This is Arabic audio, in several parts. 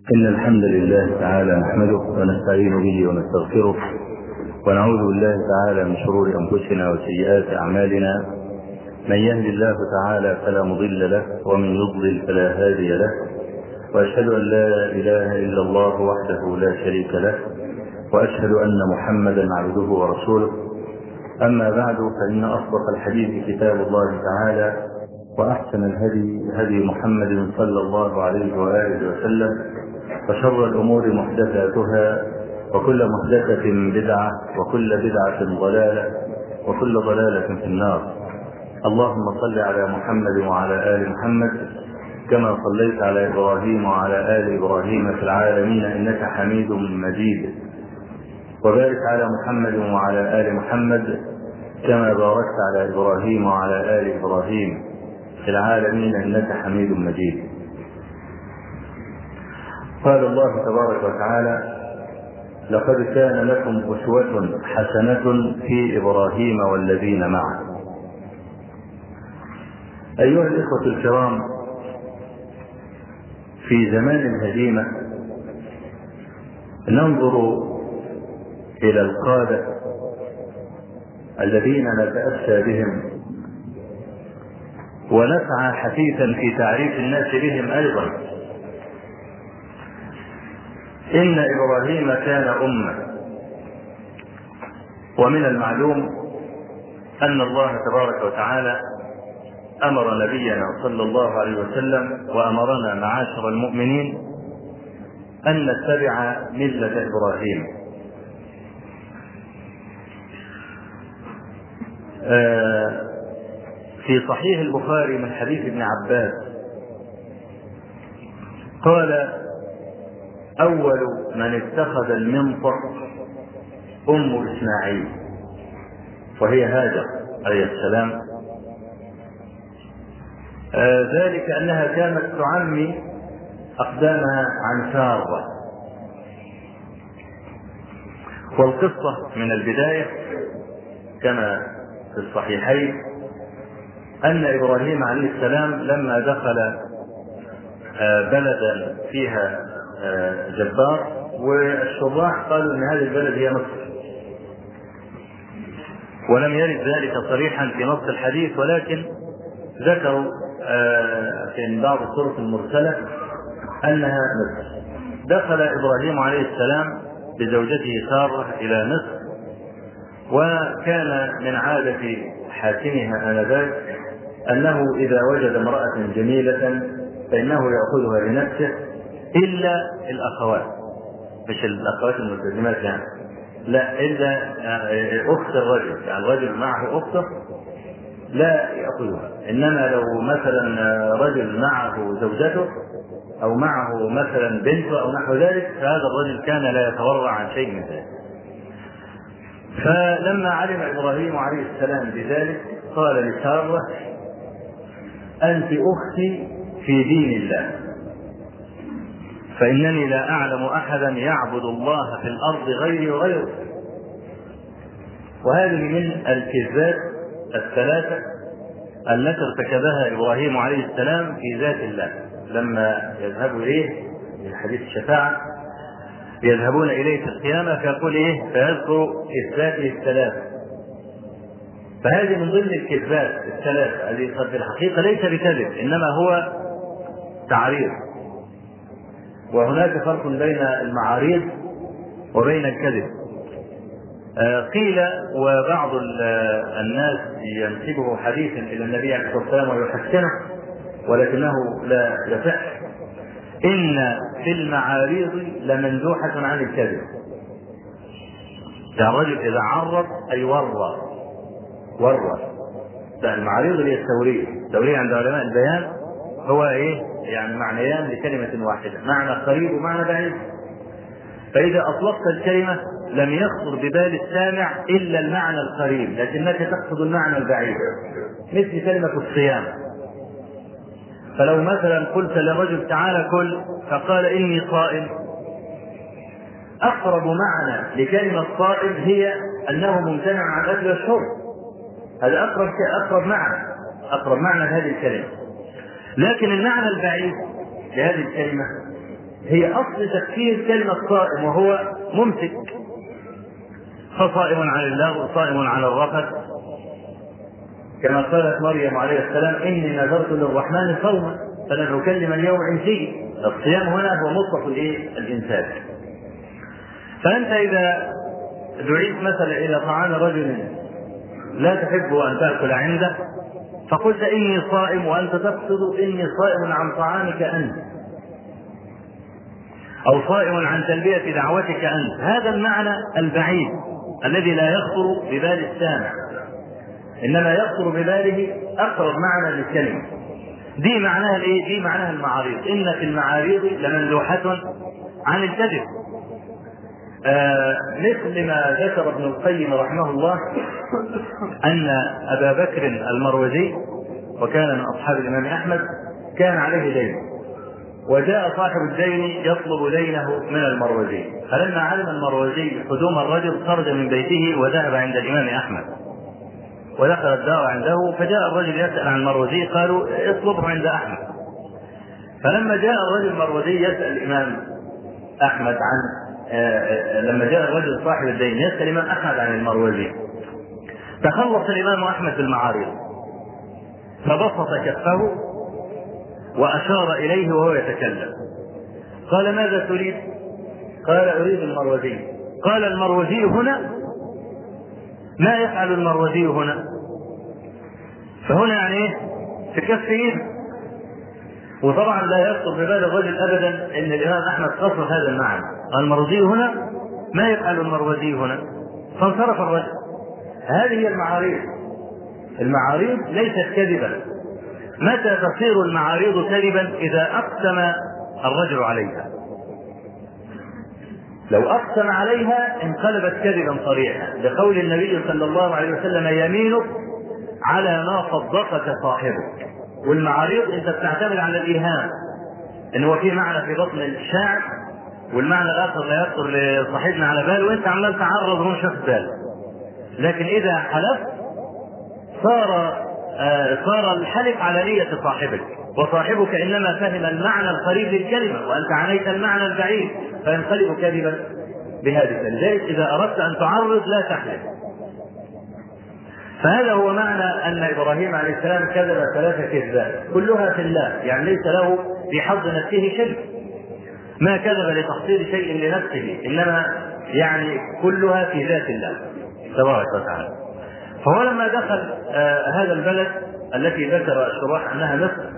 إن الحمد لله تعالى نحمده ونستعين به ونستغفره ونعوذ بالله تعالى من شرور أنفسنا وسيئات أعمالنا. من يهد الله تعالى فلا مضل له ومن يضلل فلا هادي له، وأشهد أن لا إله إلا الله وحده لا شريك له، وأشهد أن محمدا عبده ورسوله. أما بعد، فإن أصدق الحديث كتاب الله تعالى، وأحسن الهدي هدي محمد صلى الله عليه وآله وسلم، وشر الأمور محدثاتها، وكل محدثة بدعة، وكل بدعة ضلالة، وكل ضلالة في النار. اللهم صل على محمد وعلى آل محمد كما صليت على إبراهيم وعلى آل إبراهيم في العالمين إنك حميد مجيد، وبارك على محمد وعلى آل محمد كما باركت على إبراهيم وعلى آل إبراهيم في العالمين إنك حميد مجيد. قال الله تبارك وتعالى: لقد كان لكم أسوة حسنة في إبراهيم والذين معه. أيها الإخوة الكرام، في زمان الهزيمة ننظر إلى القادة الذين نتأسى بهم، ونسعى حثيثا في تعريف الناس بهم أيضا. إن إبراهيم كان أمة، ومن المعلوم أن الله تبارك وتعالى أمر نبينا صلى الله عليه وسلم وأمرنا معاشر المؤمنين أن نتبع ملة إبراهيم. في صحيح البخاري من حديث ابن عباس قال: أول من اتخذ المنطق أم إسماعيل، وهي هاجر عليه السلام. ذلك أنها كانت تعمي أقدامها عن سارة. والقصة من البداية كما في الصحيحين أن إبراهيم عليه السلام لما دخل بلدا فيها جبار، والشراح قالوا أن هذه البلد هي مصر، ولم يرد ذلك صريحا في نص الحديث، ولكن ذكروا في بعض الطرق المرسلة أنها مصر. دخل إبراهيم عليه السلام بزوجته سارة إلى مصر، وكان من عادة حاكمها آنذاك أنه إذا وجد امرأة جميلة فإنه يأخذها لنفسه، إلا الأخوات، مش الأخوات الملتزمات يعني، لا، إلا أخت الرجل، يعني الرجل معه أخته لا يأخذها. إنما لو مثلا رجل معه زوجته أو معه مثلا بنته أو نحو ذلك، فهذا الرجل كان لا يتورع عن شيء من ذلك. فلما علم إبراهيم عليه السلام بذلك قال لسارة: أنت أختي في دين الله، فإنني لا أعلم أحدا يعبد الله في الأرض غيري وغيره. وهذه من الكذبات الثلاثة التي ارتكبها إبراهيم عليه السلام في ذات الله. لما يذهبوا إليه في حديث الشفاعة، يذهبون إليه في القيامة فيقول إيه؟ فيذكر إثباته الثلاثة. فهذه من ضمن الكذبات الثلاثة التي في الحقيقة ليس بكذب، إنما هو تعريض. وهناك فرق بين المعاريض وبين الكذب. قيل وبعض الناس ينسبه حديثا إلى النبي عليه الصلاة والسلام ويحسنه، ولكنه لا يصح: إن في المعاريض لمندوحة عن الكذب. يعني الرجل إذا عرض أي ورى. المعاريض هي التورية عند علماء البيان هو إيه؟ يعني معنيان لكلمة واحدة، معنى قريب ومعنى بعيد. فإذا أطلقت الكلمة لم يخطر ببال السامع إلا المعنى القريب، لكنك تقصد المعنى البعيد، مثل كلمة الصيام. فلو مثلا قلت لرجل: تعالى كل، فقال: إني صائم، أقرب معنى لكلمة صائم هي أنه ممتنع عن الأكل والشرب. هذا أقرب معنى هذه الكلمة. لكن المعنى البعيد لهذه الكلمة هي أصل تفسير كلمة صائم، وهو ممسك، فصائم عن الله وصائم عن الرفث، كما قالت مريم عليه السلام إني نذرت للرحمن صوما فلن أكلم اليوم إنسيا. الصيام هنا هو مطلق الإنسان. فأنت إذا دعيت مثلا إلى طعام رجل لا تحب أن تأكل عنده فقلت إني صائم، وأنت تقصد إني صائم عن طعامك أنت، أو صائم عن تلبية دعوتك أنت. هذا المعنى البعيد الذي لا يخطر ببال السامع، إنما يخطر بباله أقرب معنى للكلمة. دي معناها الإيه؟ دي معناها المعاريض. إن في المعاريض لمندوحة عن الكذب. مثل ما ذكر ابن القيم رحمه الله أن أبا بكر المروزي، وكان من أصحاب الإمام أحمد، كان عليه دين، وجاء صاحب الدين يطلب دينه من المروزي، فلما علم المروزي قدوم الرجل خرج من بيته وذهب عند الإمام أحمد ودخل الدار عنده، فجاء الرجل يسأل عن المروزي، قالوا اطلبه عند أحمد. فلما جاء الرجل المروزي يسأل الإمام أحمد عن لما جاء الرجل صاحب الدين يسأل الإمام أحمد عن المروزي، تخلص الإمام أحمد بالمعارض، فبسط كفه وأشار إليه وهو يتكلم. قال ماذا تريد؟ قال أريد المروزي. قال المروزي هنا؟ ما يفعل المروزي هنا؟ فهنا يعني في كف ايده. وطبعا لا يخطر ببال الرجل ابدا ان الامام احمد قصر هذا المعنى. المروزي هنا؟ ما يفعل المروزي هنا؟ فانصرف الرجل. هذه هي المعاريض. المعاريض ليست كذبا. متى تصير المعاريض كذبا؟ اذا اقسم الرجل عليها. لو أقسم عليها انقلبت كذبا صريحا، لقول النبي صلى الله عليه وسلم يمينك على ما صدقك صاحبك. والمعاريض انت بتعتمد على الإيهام، ان هو في معنى في بطن الشاعر والمعنى الآخر لا يخطر لصاحبنا على باله، وانت عمال تعرض ومش واخد بالك. لكن إذا حلفت صار الحلف على نية صاحبك، وصاحبك إنما فهم المعنى القريب للكلمة وأنت عنيت المعنى البعيد، فينقلب كذبا بهذه. لذلك إذا أردت أن تعرض لا تحلف. فهذا هو معنى أن إبراهيم عليه السلام كذب 3 كذبات كلها في الله، يعني ليس له في حظ نفسه شيء، ما كذب لتحصيل شيء لنفسه، إنما يعني كلها في ذات الله تبارك وتعالى. فهو لما دخل هذا البلد التي ذكر الشراح أنها مصر،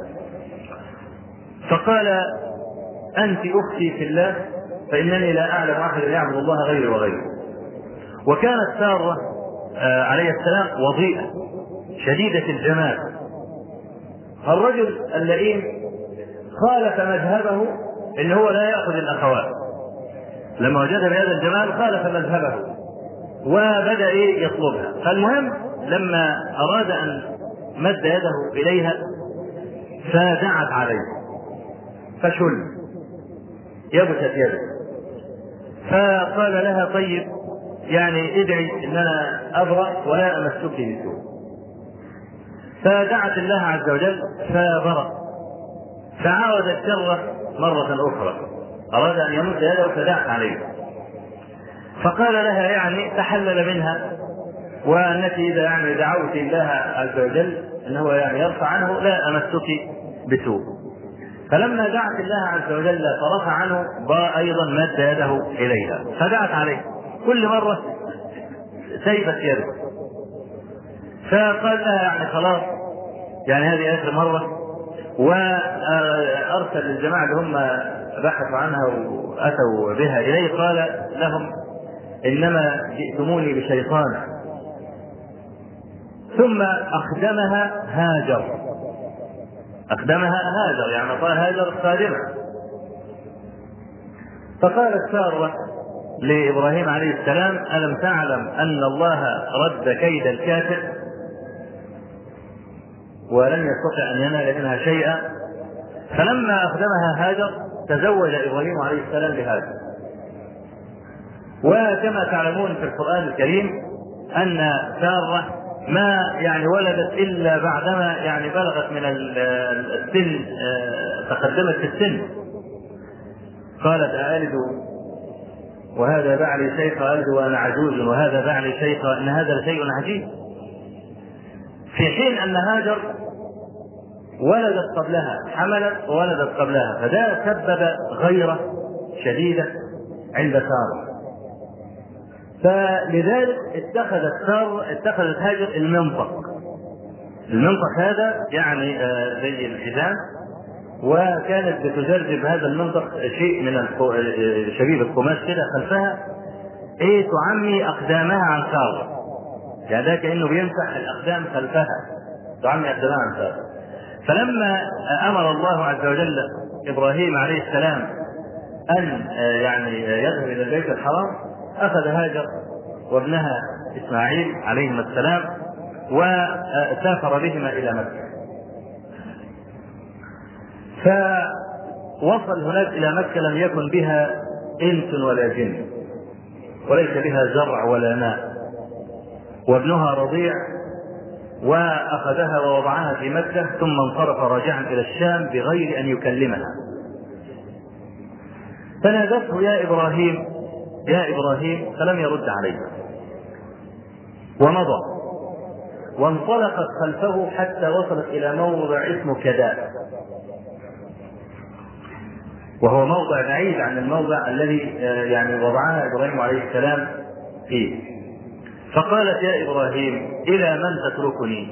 فقال أنت أختي في الله فإنني لا أعلم أحد يعبد الله غيري وغيره. وكانت سارة عليه السلام وضيئة شديدة الجمال. الرجل اللئيم خالف مذهبه إن هو لا يأخذ الأخوات، لما وجد بهذا الجمال خالف مذهبه وبدأ يطلبها. فالمهم لما أراد أن مد يده إليها فدعت عليه فشل يبست يده، فقال لها طيب يعني ادعي ان انا ابرأ ولا امسك بسوء. فدعت الله عز وجل فبرأ، فعاود الشر مرة اخرى، اراد ان يمد يده فدعت عليه، فقال لها يعني تحلل منها، وانك اذا يعني دعوت الله عز وجل انه يعني يرفع عنه لا امسك بسوء. فلما دعت الله عز وجل فرفع عنه ايضا مد يده اليها فدعت عليه، كل مرة سيبت يده. فقال لها يعني خلاص يعني هذه آخر مرة، وأرسل الجماعة اللي هم بحثوا عنها وأتوا بها إليه قال لهم إنما جئتموني بشيطان. ثم أخدمها هاجر، يعني قال هاجر خادمة. فقالت سارة لإبراهيم عليه السلام ألم تعلم أن الله رد كيد الكافر ولم يستطع أن ينال منها شيئا؟ فلما أخدمها هاجر تزوج إبراهيم عليه السلام بهاجر. وكما تعلمون في القرآن الكريم أن سارة ما يعني ولدت إلا بعدما يعني بلغت من السن، تقدمت في السن، قالت أألد وهذا بعلي شيخ، ألد وأنا عجوز وهذا بعلي شيخ، إن هذا لشيء عجيب. في حين أن هاجر ولدت قبلها، حملت وولدت قبلها، فده سبب غيرة شديدة عند سارة. فلذلك اتخذت هاجر المنطق هذا يعني زي الحزام، وكانت بتجرب هذا المنطق شيء من شبيب القماش كده خلفها، تعمي أقدامها عن سارة، يعني ده كأنه بيمسح الأقدام خلفها، تعمي أقدامها عن سارة. فلما أمر الله عز وجل إبراهيم عليه السلام أن يعني يذهب إلى البيت الحرام، أخذ هاجر وابنها إسماعيل عليهما السلام وسافر بهما إلى مكة. فوصل هناك إلى مكة لم يكن بها إنس ولا جن، وليس بها زرع ولا ماء، وابنها رضيع، وأخذها ووضعها في مكة، ثم انصرف راجعا إلى الشام بغير أن يكلمها. فنادته يا إبراهيم يا إبراهيم، فلم يرد عليها، ومضى وانطلقت خلفه حتى وصلت إلى موضع اسمه كداء، وهو موضع بعيد عن الموضع الذي يعني وضعها إبراهيم عليه السلام فيه. فقالت يا إبراهيم إلى من تتركني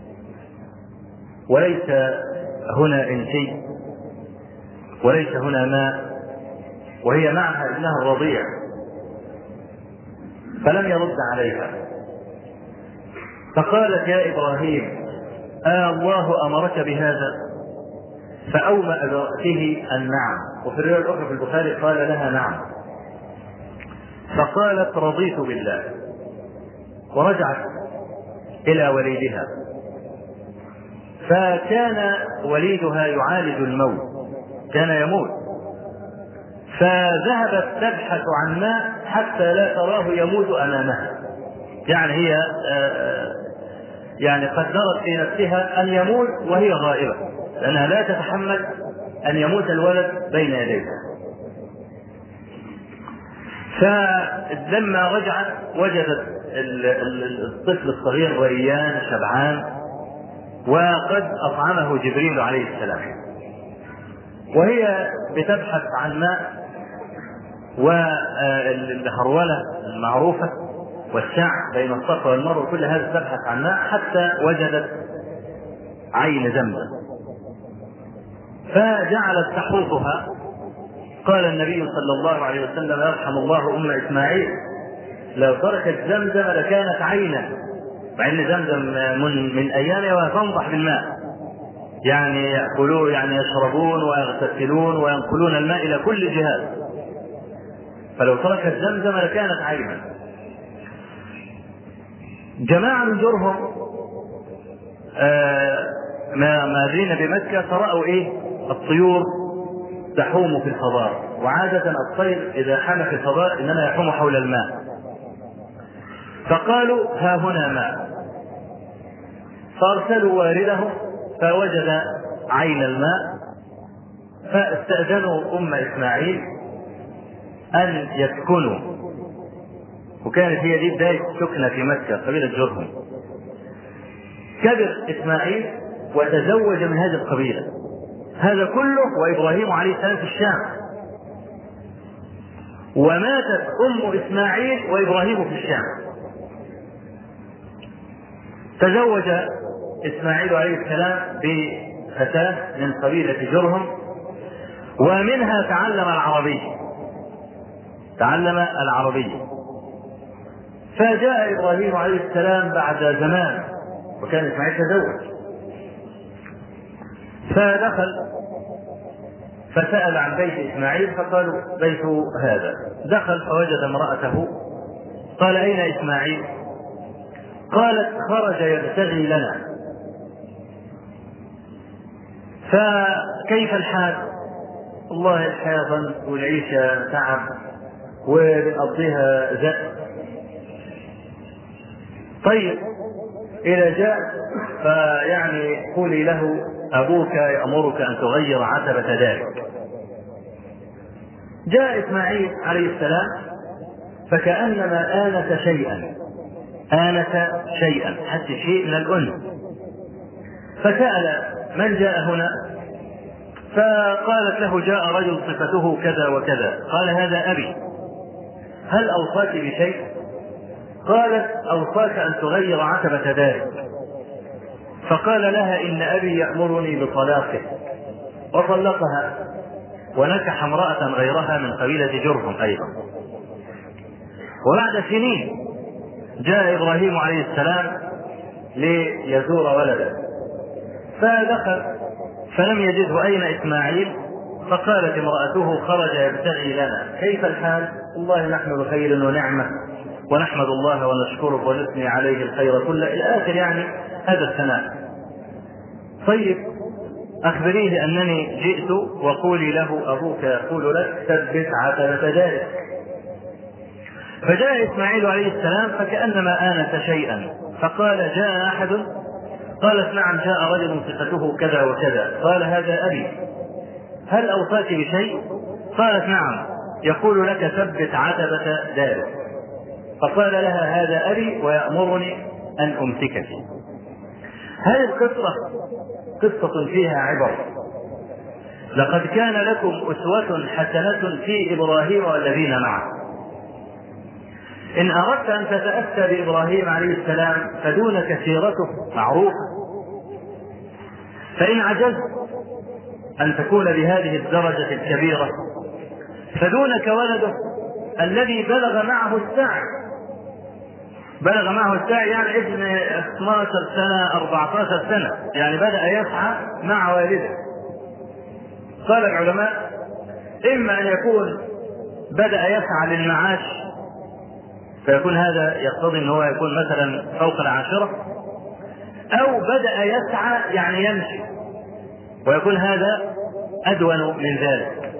وليس هنا إنسي وليس هنا ماء، وهي معها ابنها الرضيع. فلم يرد عليها. فقالت يا إبراهيم الله أمرك بهذا؟ فأومأ برأسه النعم، وفي الرواية الأخرى في البخاري قال لها نعم. فقالت رضيت بالله، ورجعت إلى وليدها. فكان وليدها يعالج الموت، كان يموت، فذهبت تبحث عن ماء حتى لا تراه يموت أمامها، يعني هي يعني قدرت في نفسها أن يموت وهي غائبة، لأنها لا تتحمل أن يموت الولد بين يديها. فلما رجعت وجدت الطفل الصغير ريان شبعان، وقد أطعمه جبريل عليه السلام، وهي بتبحث عن ماء، والهرولة المعروفة والسعي بين الصفا والمروة وكل هذا تبحث عن ماء، حتى وجدت عين زمزم فجعلت تحوطها. قال النبي صلى الله عليه وسلم يرحم الله أم إسماعيل، لو تركت زمزم لكانت عينا، مع ان زمزم من ايامها تنضح بالماء، يعني يأكلون يعني يشربون ويغتسلون وينقلون الماء الى كل جهات، فلو تركت زمزم لكانت عينا. جماعة من جرهم مارين بمكة فرأوا الطيور تحوم في الفضاء، وعادة الطير إذا حام في الفضاء إنما يحوم حول الماء، فقالوا ها هنا ماء، فأرسلوا واردهم فوجد عين الماء، فاستأذنوا أم إسماعيل أن يسكنوا، وكانت هي دي بداية سكنة في مكة قبيلة جرهم. كبر إسماعيل وتزوج من هذه القبيلة، هذا كله وإبراهيم عليه السلام في الشام، وماتت أم إسماعيل وإبراهيم في الشام. تزوج إسماعيل عليه السلام بفتاة من قبيلة جرهم، ومنها تعلم العربية. فجاء إبراهيم عليه السلام بعد زمان، وكان إسماعيل تزوج، فدخل فسأل عن بيت إسماعيل، فقالوا بيت هذا. دخل فوجد امرأته، قال أين إسماعيل؟ قالت خرج يبتغي لنا. فكيف الحال؟ والله الحياة ضنك والعيشة تعب وبنقضيها زق. طيب إذا جاء فيعني قولي له أبوك يأمرك أن تغير عتبة ذلك. جاء إسماعيل عليه السلام فكأنما آنس شيئا حتى شيء من الأنس، فسأل من جاء هنا؟ فقالت له جاء رجل صفته كذا وكذا. قال هذا أبي، هل أوصاك بشيء؟ قالت أوصاك أن تغير عتبة دارك. فقال لها إن أبي يأمرني بطلاقه، وطلقها ونكح امرأة غيرها من قبيلة جرهم أيضا. وبعد سنين جاء إبراهيم عليه السلام ليزور ولده، فدخل فلم يجده أين إسماعيل، فقالت امرأته خرج يبتغي لنا، كيف الحال؟ والله نحن بخير ونعمة ونحمد الله ونشكره ونثني عليه الخير كله إلى آخر يعني هذا الثناء. طيب أخبريه أنني جئت وقولي له أبوك يقول لك ثبت عتبة دارك. فجاء إسماعيل عليه السلام فكأنما آنس شيئا، فقال جاء أحد؟ قالت نعم جاء رجل صفته كذا وكذا. قال هذا أبي، هل أوصاك بشيء؟ قالت نعم يقول لك ثبت عتبة دارك. فقال لها هذا أبي ويأمرني أن أمسكك. هذه القصة قصة فيها عبر. لقد كان لكم أسوة حسنة في إبراهيم والذين معه. إن أردت أن تتأسى بإبراهيم عليه السلام فدونك سيرته معروفة، فإن عجزت أن تكون بهذه الدرجة الكبيرة فدونك ولده الذي بلغ معه السعي. بلغ معه السعي يعني ابن 12 سنة 14 سنة، يعني بدأ يسعى مع والده. قال العلماء إما أن يكون بدأ يسعى للمعاش فيكون هذا يقتضي أنه يكون مثلا فوق 10، أو بدأ يسعى يعني يمشي ويكون هذا أدون من ذلك.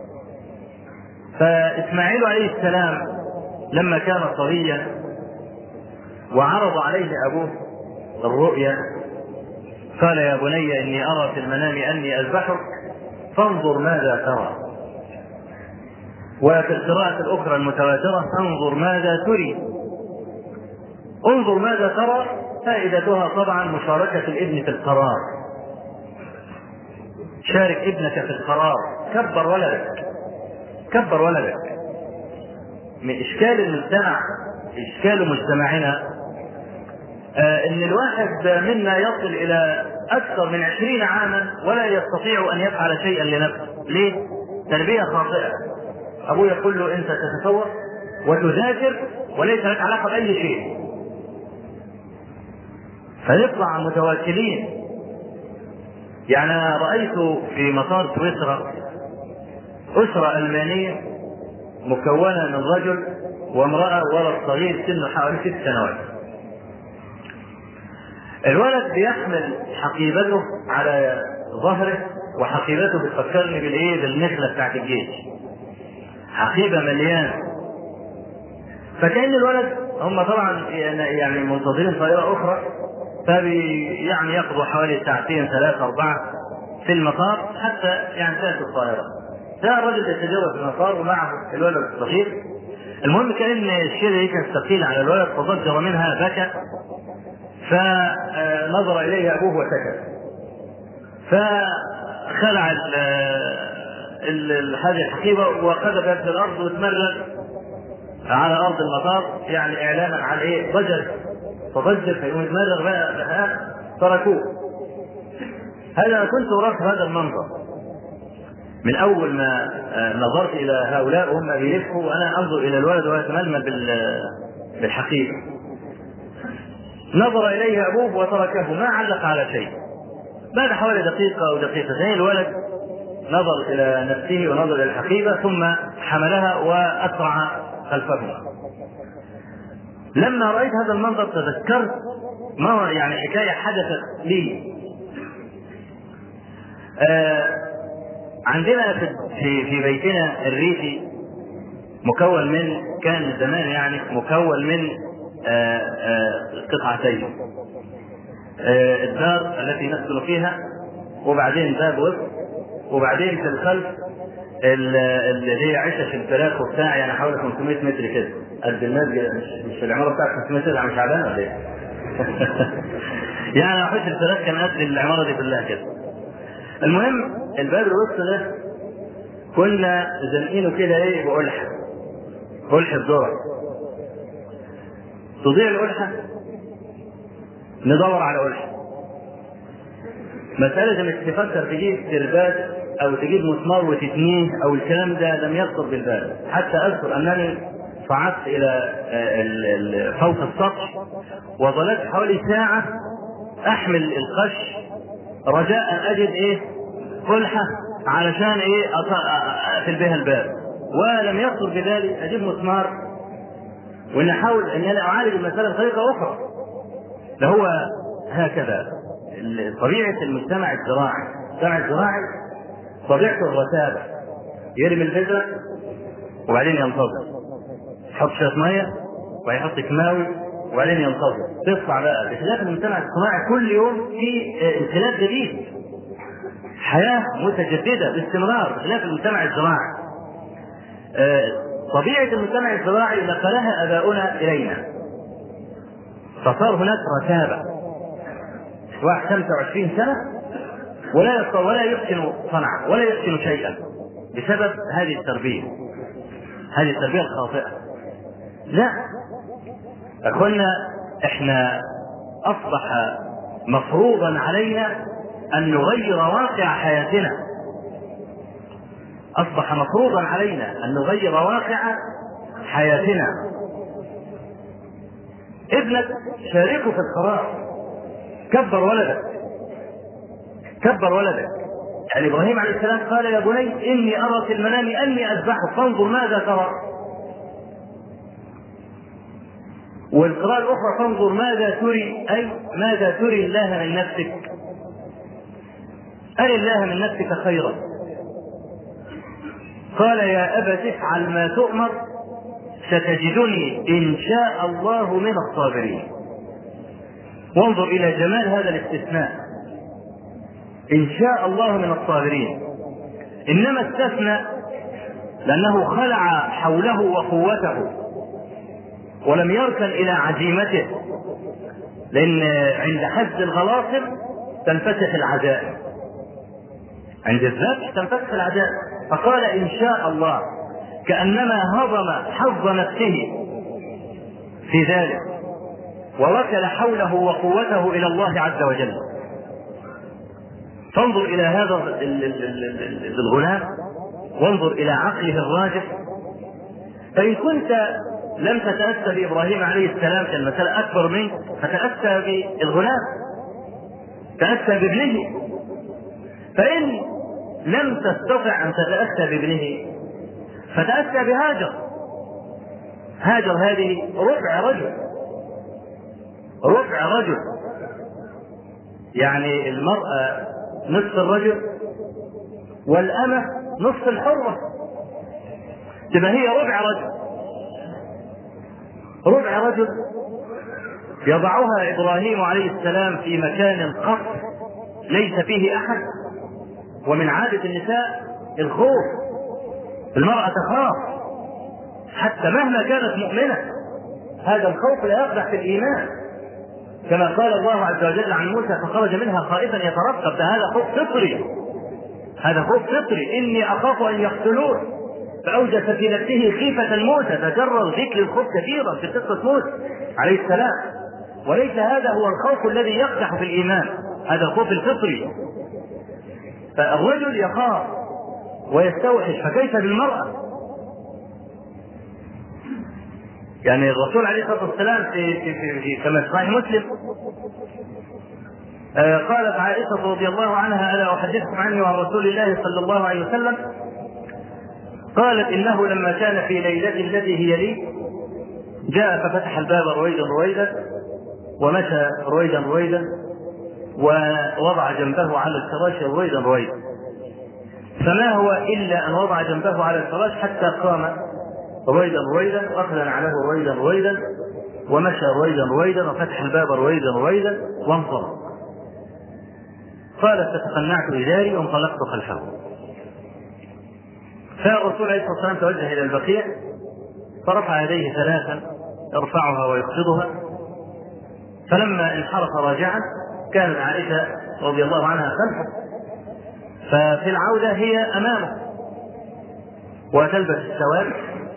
فإسماعيل عليه السلام لما كان صبيا وعرض عليه أبوه الرؤيا قال يا بني إني أرى في المنام أني أذبحك فانظر ماذا ترى. وفي القراءة الأخرى المتواترة انظر ماذا تري. انظر ماذا ترى فائدتها طبعا مشاركة الابن في القرار. شارك ابنك في القرار، كبر ولدك. من إشكال المجتمع، إشكال مجتمعنا ان الواحد منا يصل الى اكثر من 20 عاما ولا يستطيع ان يفعل شيئا لنفسه. ليه؟ تربية خاطئة. ابوه يقول له انت تتصور وتذاكر وليس لك علاقة باي شيء، فيطلع متواكلين. يعني أنا رأيت في مطار سويسرا أسرة ألمانية مكونة من رجل وامرأة ولد صغير سنه حوالي 6 سنوات. الولد بيحمل حقيبته على ظهره، وحقيبته بتفكرني بالنخلة بتاعت الجيش، حقيبة مليانة. فكأن الولد هم طبعا يعني منتظرين طائرة أخرى، يعني يقضوا حوالي 2 3 4 في المطار حتى يعني تأتي الطائرة. جاء الرجل يتجول في المطار ومعه الولد الصغير. المهم كأن الشيء دي كان ثقيل على الولد فضجر منها بكى، فنظر إليه أبوه وسكت. فخلع هذه الحقيبة وقذفها في الأرض وتمرغ على أرض المطار، يعني إعلانا على إيه؟ فضجر فيقوم يتمرغ بقى تركوه. هذا كنت أراك هذا المنظر من أول ما نظرت إلى هؤلاء وهم بيلفوا وأنا أنظر إلى الولد وهو يتململ بالحقيبة. نظر إليه أبوه وتركه ما علق على شيء. بعد حوالي دقيقة أو دقيقتين الولد نظر إلى نفسه ونظر إلى الحقيبة ثم حملها وأسرع خلفهما. لما رأيت هذا المنظر تذكرت ما يعني حكاية حدثت لي. عندنا في بيتنا الريفي مكون من، كان زمان يعني مكون من قطعتين، الدار التي نسكن فيها وبعدين باب وسط وبعدين في الخلف اللي هي عشش الفراخ وبتاع، يعني حوالي 500 متر كده قد المسجد. مش العماره بتاعت 500 متر مش عبانه ولا ايه؟ يعني عشش الفراخ كان قد العماره دي كلها كده. المهم الباب الوسط ده كنا زنقينه كده ايه بقلحه، قلحه ذره. تضيع القلحه ندور على قلحه. مسألة انك تفكر تجيب ترباس او تجيب مسمار وتتنيه او الكلام ده لم يخطر بالبال. حتى اذكر انني صعدت الى فوق السطح وظلت حوالي ساعة احمل القش رجاء ان اجد ايه قلحة علشان ايه اقفل بها الباب، ولم يخطر ببالي اجيب مسمار وان احاول ان انا اعالج المسألة بطريقة اخرى. ده هو هكذا طبيعة المجتمع الزراعي. المجتمع الزراعي طبيعته الرتابة، يرمي البذرة وبعدين ينتظر، يحط شوية مية وبعدين يحط كيماوي وبعدين ينتظر تطلع بقى. بخلاف المجتمع الصناعي كل يوم في انقلاب جديد، حياة متجددة باستمرار، بخلاف المجتمع الزراعي. طبيعة المجتمع الزراعي نقلها آباؤنا إلينا، فصار هناك رتابة. واحد 25 سنة ولا يحسن صنعا ولا يحسن شيئا بسبب هذه التربية الخاطئة. لا أخوانا، احنا أصبح مفروضا علينا أن نغير واقع حياتنا. أصبح مفروضا علينا أن نغير واقع حياتنا. ابنك شاركه في القرار، كبر ولدك. يعني ابراهيم عليه السلام قال يا بني اني ارى في المنام اني اذبحك فانظر ماذا ترى. والقراءة الاخرى فانظر ماذا تري، اي ماذا تري الله من نفسك، اري الله من نفسك خيرا. قال يا ابت افعل ما تؤمر ستجدني ان شاء الله من الصابرين. وانظر الى جمال هذا الاستثناء، إن شاء الله من الصابرين. إنما استثنى لأنه خلع حوله وقوته ولم يركن إلى عزيمته، لأن عند حز الغلاصب تنفتح العزائم، عند الذبح تنفتح العزائم. فقال إن شاء الله كأنما هضم حظ نفسه في ذلك وركل حوله وقوته إلى الله عز وجل. فانظر إلى هذا الغلام وانظر إلى عقله الراجح. فإن كنت لم تتأسى بإبراهيم عليه السلام، كان المسألة أكبر منك، فتأسى بالغلام، تأسى بابنه. فإن لم تستطع أن تتأسى بابنه فتأسى بهاجر. هاجر هذه ربع رجل، يعني المرأة نصف الرجل والأمة نصف الحرة، تبقى هي ربع رجل يضعها إبراهيم عليه السلام في مكان قصر ليس فيه أحد. ومن عادة النساء الخوف، المرأة تخاف حتى مهما كانت مؤمنة، هذا الخوف لا يقدح في الإيمان، كما قال الله عز وجل عن موسى فخرج منها خائفا يترقب. هذا خوف فطري، إني أخاف أن يقتلون، فأوجس في نفسه خيفة موسى. تكرر ذكر الخوف كثيرا في قصة موسى عليه السلام، وليس هذا هو الخوف الذي يقدح في الإيمان، هذا الخوف الفطري. فالرجل يخاف ويستوحش، فكيف بالمرأة؟ يعني الرسول عليه الصلاة والسلام في كما في صحيح مسلم قالت عائشة رضي الله عنها ألا أحدثكم عني وعن رسول الله صلى الله عليه وسلم، قالت إنه لما كان في ليلة التي هي لي جاء ففتح الباب رويدا ومشى رويدا ووضع جنبه على الفراش رويدا، فما هو إلا أن وضع جنبه على الفراش حتى قام رويدا وأخذ نعله رويدا ومشى رويدا وفتح الباب رويدا وانطلق. قالت فتقنعت إزاري وانطلقت خلفه. فالرسول عليه الصلاة والسلام توجه إلى البقيع فرفع يديه ثلاثا يرفعها ويخفضها، فلما انحرف راجعا كانت عائشة رضي الله عنها خلفه، ففي العودة هي أمامه وتلبس السواد،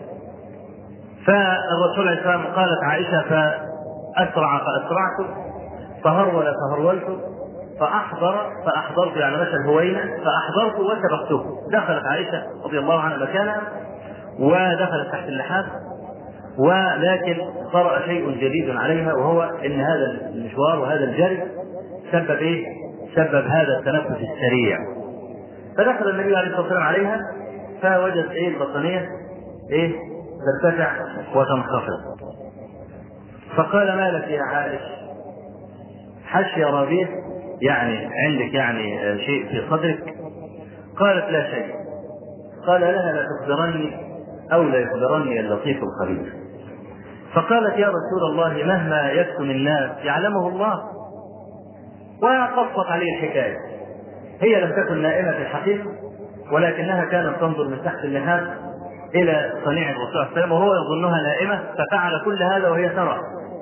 فالرسول عليه الصلاة والسلام قالت عائشة فأسرع فأسرعت، فهرول فهرولت، فأحضرت يعني مشى الهوينة، فأحضرت وسبقته. دخلت عائشة رضي الله عنها مكانها ودخلت تحت اللحاف، ولكن طرأ شيء جديد عليها، وهو ان هذا المشوار وهذا الجري سبب ايه؟ سبب هذا التنفس السريع. فدخل النبي عليه الصلاة والسلام عليها فوجد ايه؟ البطانية ايه؟ ترتفع وتنخفض. فقال: ما لك يا عائش؟ حش يا ربيع، يعني عندك يعني شيء في صدرك؟ قالت: لا شيء. قال لها: لا تخبرني او لا يخبرني اللطيف الخبير. فقالت: يا رسول الله مهما يكتم الناس يعلمه الله. وقصت عليه الحكاية. هي لم تكن نائمة في الحقيقة، ولكنها كانت تنظر من تحت اللحاف إلى صنيع الرسول صلى الله عليه وسلم وهو يظنها نائمة، ففعل كل هذا وهي ترى.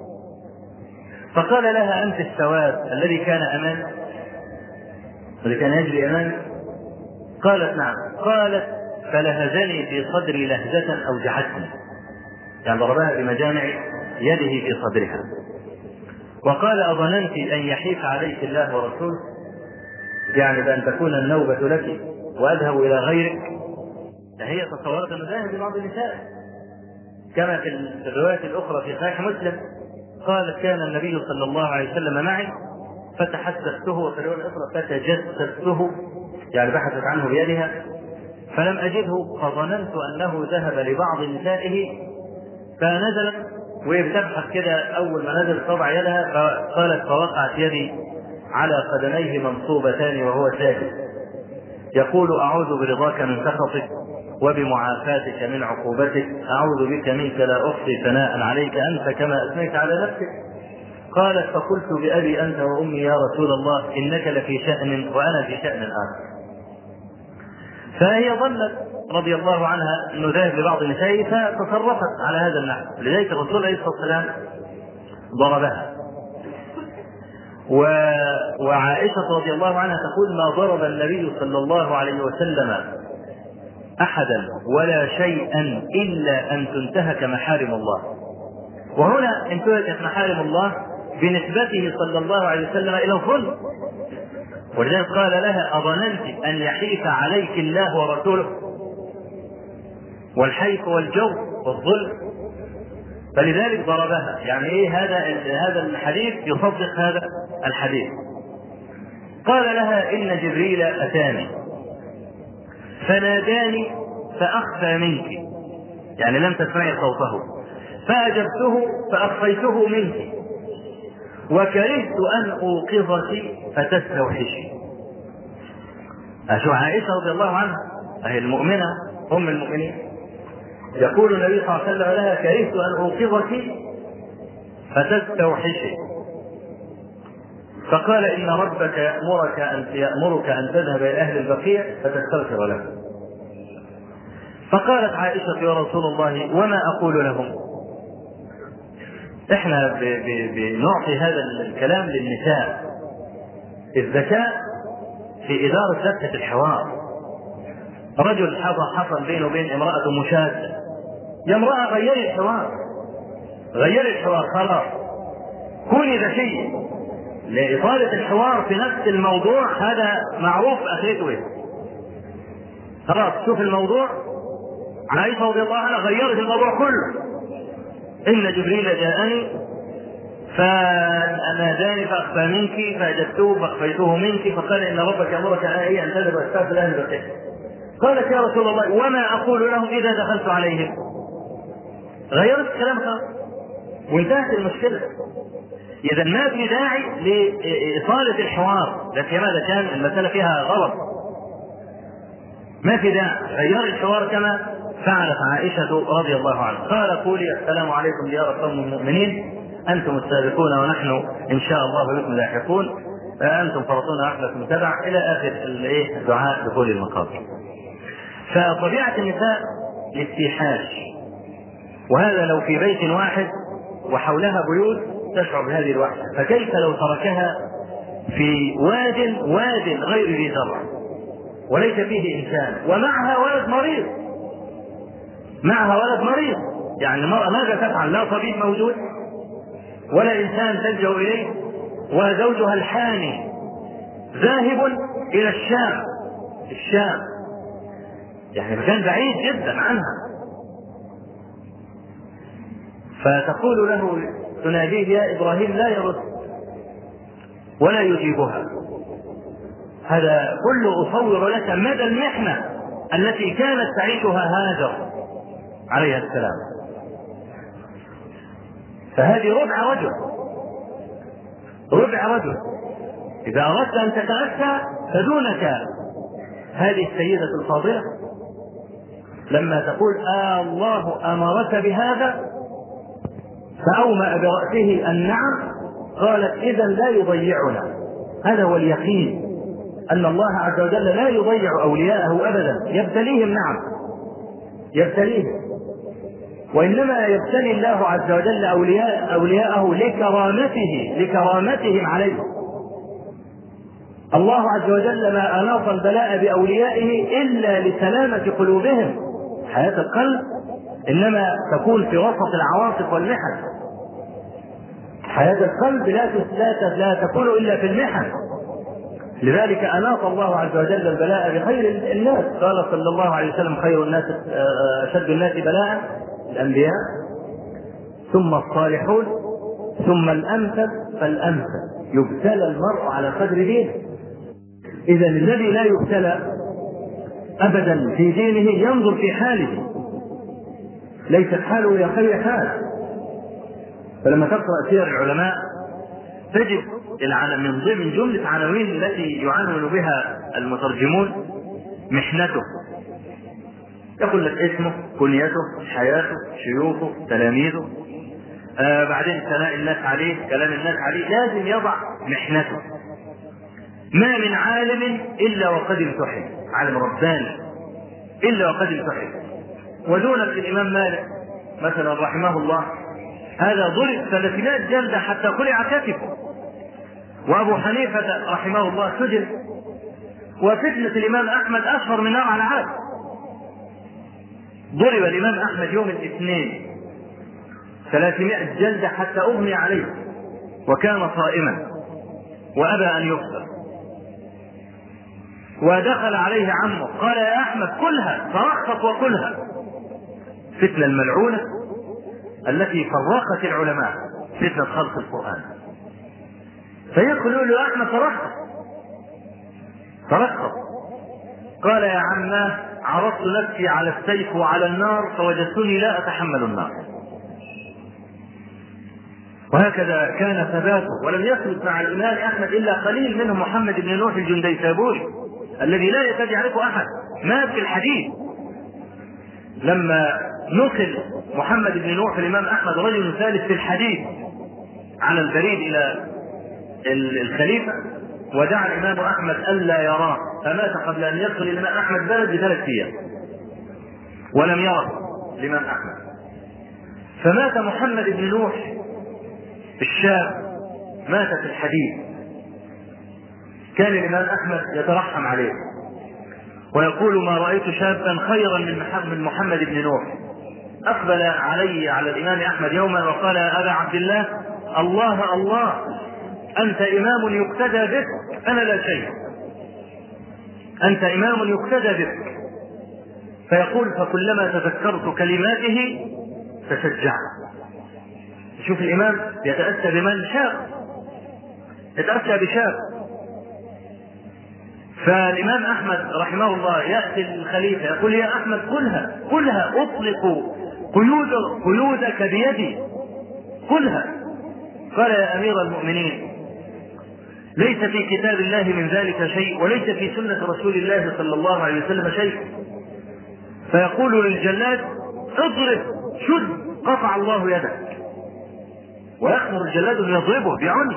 فقال لها: أنت السواد الذي كان أمامي، الذي كان يجري أمامي؟ قالت: نعم. قالت: فلهزني في صدري لهزة أوجعتني، يعني ضربها بمجامع يده في صدرها. وقال: أظننت أن يحيف عليك الله ورسوله، يعني بأن تكون النوبة لك وأذهب إلى غيرك؟ هي تصورت أنه ذاهب لبعض النساء، كما في الرواية الأخرى في صحيح مسلم قالت: كان النبي صلى الله عليه وسلم معي فتحسسته، وفي الرواية الأخرى فتجسسته، يعني بحثت عنه بيدها فلم أجده، فظننت أنه ذهب لبعض نسائه. فنزلت وهي بتبحث كده، أول ما نزلت تضع يدها فقالت: فوقعت يدي على قدميه منصوبتان وهو ساجد يقول: أعوذ برضاك من سخطك وبمعافاتك من عقوبتك، أعوذ بك منك لا أحصي ثناء عليك أنت كما أثنيت على نفسك. قالت: فقلت بأبي أنت وأمي يا رسول الله إنك لفي شأن وأنا في شأن آخر. فهي ظنت رضي الله عنها أنه ذاهب لبعض النساء فتصرفت على هذا النحو، لذلك الرسول عليه الصلاة والسلام ضربها. وعائشة رضي الله عنها تقول: ما ضرب النبي صلى الله عليه وسلم أحدا ولا شيئا إلا أن تنتهك محارم الله. وهنا انتهكت محارم الله بنسبته صلى الله عليه وسلم إلى الظلم، ولذلك قال لها: أظننت أن يحيف عليك الله ورسوله؟ والحيف والجور والظلم، فلذلك ضربها. يعني ايه هذا الحديث يصدق هذا الحديث. قال لها: إن جبريل أتاني فناداني فأخفى منك، يعني لم تسمعي صوته، فأجبته فأخفيته منك، وكرهت أن أوقظك فتستوحشي. أشوف عائشة رضي الله عنها أهي المؤمنة أم المؤمنين، يقول النبي صلى الله عليه وسلم لها: كرهت أن أوقظك فتستوحشي. فقال: إن ربك يأمرك أن تذهب إلى أهل البقيع فتستغفر له. فقالت عائشة: يا رسول الله وما أقول لهم؟ إحنا بنعطي هذا الكلام للنساء، الذكاء في إدارة لبسة الحوار. رجل حصل بينه وبين امرأة مشادة، يا امرأة غيري الحوار خلاص، كوني ذكية لإطالة الحوار في نفس الموضوع، هذا معروف أخيته إيه. خلاص شوف الموضوع. عائشة رضي الله عنها غيرت الموضوع كله: إن جبريل جاءني فناداني فأخفى منك فأجبته فأخفيته منك، فقال: إن ربك يأمرك أن تذهب واستغفر أهل البقيع. قالت: يا رسول الله وما أقول لهم إذا دخلت عليهم؟ غيرت كلامها وانتهت المشكلة. إذا ما في داعي لإطالة الحوار، لا سيما إذا كان المسألة فيها غلط، ما في داعي. غير الحوار كما فعلت عائشة رضي الله عنها. قال: قولي السلام عليكم ديار قوم المؤمنين، أنتم السابقون ونحن إن شاء الله بكم لاحقون، أنتم فرطون أحلكم تبع، إلى آخر الدعاء دخول المقابر. فطبيعة النساء الاستيحاش، وهذا لو في بيت واحد وحولها بيوت تشعر بهذه الوحشة، فكيف لو تركها في واد غير ذي زرع وليس فيه إنسان ومعها ولد مريض، يعني المرأة ماذا تفعل؟ لا طبيب موجود ولا إنسان تلجأ إليه، وزوجها الحاني ذاهب إلى الشام، يعني مكان بعيد جدا عنها. فتقول له تناديه يا إبراهيم، لا يرد ولا يجيبها. هذا كله أصور لك مدى المحنة التي كانت تعيشها هاجر عليها السلام. فهذه ربع رجل. إذا أردت أن تتأسى فدونك هذه السيدة الفاضلة لما تقول الله أمرك بهذا، فأومأ برأسه النعم، قالت إذا لا يضيعنا. هذا هو اليقين أن الله عز وجل لا يضيع أولياءه أبدا، يبتليهم، نعم يبتليهم، وإنما يبتلي الله عز وجل أولياءه لكرامتهم عليه. الله عز وجل ما أناط البلاء بأوليائه إلا لسلامة قلوبهم. حياة القلب إنما تكون في وسط العواصف والمحن. حياة القلب لا تكون إلا في المحن. لذلك أناط الله عز وجل البلاء بخير الناس. قال صلى الله عليه وسلم خير الناس أشد الناس بلاء الأنبياء، ثم الصالحون، ثم الأمثل فالأمثل. يبتلى المرء على قدر دينه. إذا الذي لا يبتلى أبدا في دينه ينظر في حاله، ليست حاله يا خير حال. فلما تقرأ سير العلماء تجد من ضمن جملة عناوين التي يعنون بها المترجمون محنته. يقول لك اسمه، كنيته، حياته، شيوخه، تلاميذه، بعدين ثناء الناس عليه، كلام الناس عليه، لازم يضع محنته. ما من عالم إلا وقد امتحن، عالم رباني إلا وقد امتحن. ودونك الإمام مالك مثلا رحمه الله، هذا ضرب 300 جلدة حتى قلع كتفه. وأبو حنيفة رحمه الله سجن. وفتنة الإمام أحمد أشهر من نار على عاد. ضرب الإمام أحمد يوم الاثنين 300 جلدة حتى أغمي عليه، وكان صائما وأبى أن يفطر. ودخل عليه عمه قال يا أحمد كلها، فرخص وكلها. فتنة الملعونة التي فرقت العلماء، فتنة خلق القرآن. فيقول له يا أحمد فرخص. قال يا عماه عرضت نفسي على السيف وعلى النار فوجدتني لا أتحمل النار. وهكذا كان ثباته. ولم يثبت مع الإمام أحمد إلا قليل منهم محمد بن نوح الجنديسابوري الذي لا يكاد يعرفه أحد، مات في الحديث. لما نقل محمد بن نوح الإمام أحمد رجل ثالث في الحديث على البريد إلى الخليفة، ودعا الإمام أحمد ألا يراه، فمات قبل أن يدخل الإمام أحمد بلد ب3 أيام ولم يره الإمام أحمد. فمات محمد بن نوح الشاب، مات في الحديث. كان الإمام أحمد يترحم عليه ويقول ما رأيت شابا خيرا من محمد بن نوح. أقبل على الإمام أحمد يوما وقال يا أبا عبد الله، الله الله، أنت إمام يقتدى بك، أنا لا شيء، أنت إمام يقتدى بك. فيقول فكلما تذكرت كلماته تشجعت. شوف الإمام يتأسى بمن شاب، يتأسى بشاب. فالإمام أحمد رحمه الله يأتي الخليفة يقول يا أحمد كلها أطلق قيودك بيدي، كلها. قال يا أمير المؤمنين ليس في كتاب الله من ذلك شيء، وليس في سنة رسول الله صلى الله عليه وسلم شيء. فيقول للجلاد اضرب، شد، قطع الله يدك. ويأمر الجلاد أن يضربه بعنف.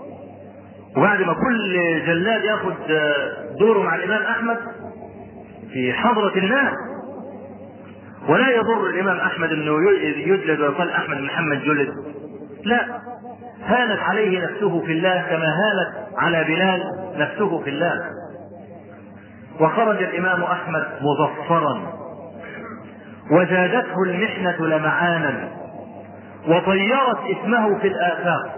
وبعد ما كل جلاد ياخذ دوره مع الإمام أحمد في حضرة الناس. ولا يضر الإمام أحمد أنه يجلد ويقال أحمد بن محمد جلد، لا، هانت عليه نفسه في الله كما هانت على بلال نفسه في الله. وخرج الإمام أحمد مظفرا وزادته المحنة لمعانا وطيرت اسمه في الآفاق،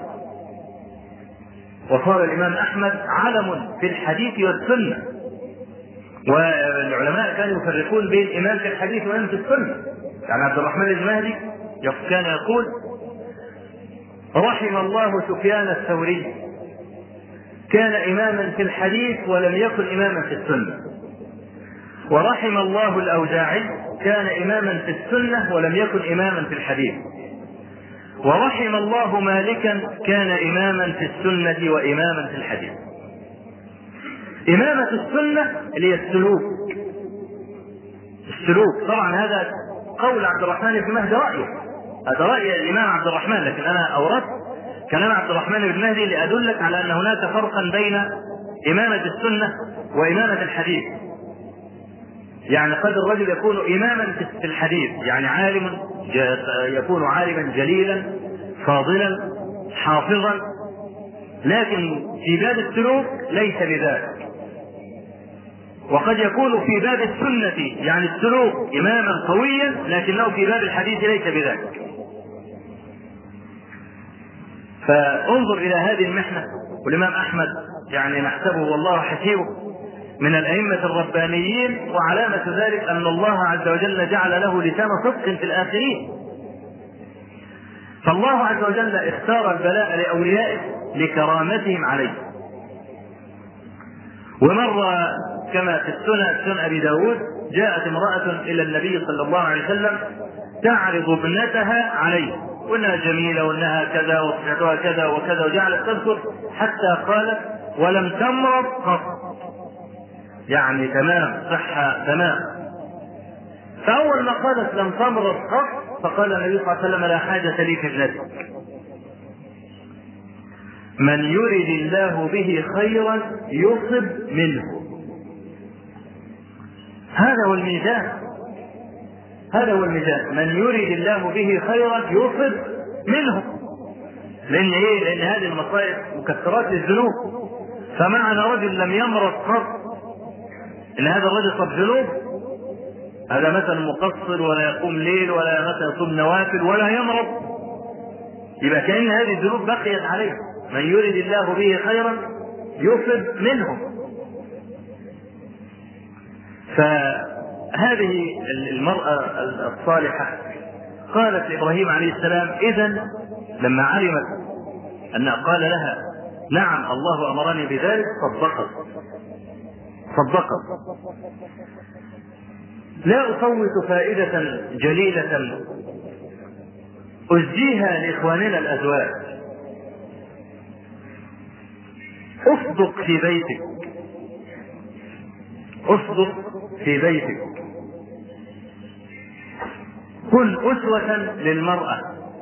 وصار الإمام أحمد علم في الحديث والسنة. والعلماء كانوا يفرقون بين إمام في الحديث وإمام في السنة. يعني عبد الرحمن المهدي كان يقول: رحم الله سفيان الثوري، كان إماما في الحديث ولم يكن إماما في السنة. ورحم الله الأوزاعي، كان إماما في السنة ولم يكن إماما في الحديث. ورحم الله مالكا، كان إماما في السنة وإماما في الحديث. إمامة السنة اللي هي السلوك. طبعا هذا قول عبد الرحمن بن مهدي، رأيه هذا رأي الإمام عبد الرحمن، لكن أنا أوردت كلام عبد الرحمن بن مهدي لأدلك على أن هناك فرقا بين إمامة السنة وإمامة الحديث. يعني قد الرجل يكون إماما في الحديث، يعني عالم، يكون عالما جليلا فاضلا حافظا، لكن في باب السلوك ليس بذلك. وقد يكون في باب السنة يعني السلوك إماما قويا، لكنه في باب الحديث ليس بذلك. فانظر إلى هذه المحنة. والإمام أحمد يعني نحسبه والله حسيبه من الأئمة الربانيين، وعلامة ذلك أن الله عز وجل جعل له لسان صدق في الآخرين. فالله عز وجل اختار البلاء لأوليائه لكرامتهم عليه. ومرة كما في سنن أبي داود جاءت امرأة إلى النبي صلى الله عليه وسلم تعرض ابنتها عليه، وانها جميلة وانها كذا وصحتها كذا وكذا، وجعلت تذكر حتى قالت: ولم تمرض قط، يعني تمام، صحة تمام. فأول ما قالت لم تمرض قط فقال النبي صلى الله عليه وسلم: لا حاجة لي في ابنتك، من يرد الله به خيرا يصب منه. هذا هو الميزان، من يرد الله به خيرا يصب منه. لأن إيه؟ لأن هذه المصائب مكثرات للذنوب. فمعنى رجل لم يمرض قط إن هذا الرجل صب ذنوب، هذا مثلا مقصر ولا يقوم ليل ولا مثلا يصوم نوافل ولا يمرض، يبقى كأن هذه الذنوب بقيت عليه. من يرد الله به خيرا يصب منه. فهذه المرأة الصالحة قالت لإبراهيم عليه السلام إذن لما علمت أن قال لها: نعم الله أمرني بذلك، صدقت. لا أفوت فائدة جليلة أزجيها لإخواننا الأزواج. اصدق في بيتك، كن أسوة للمرأة.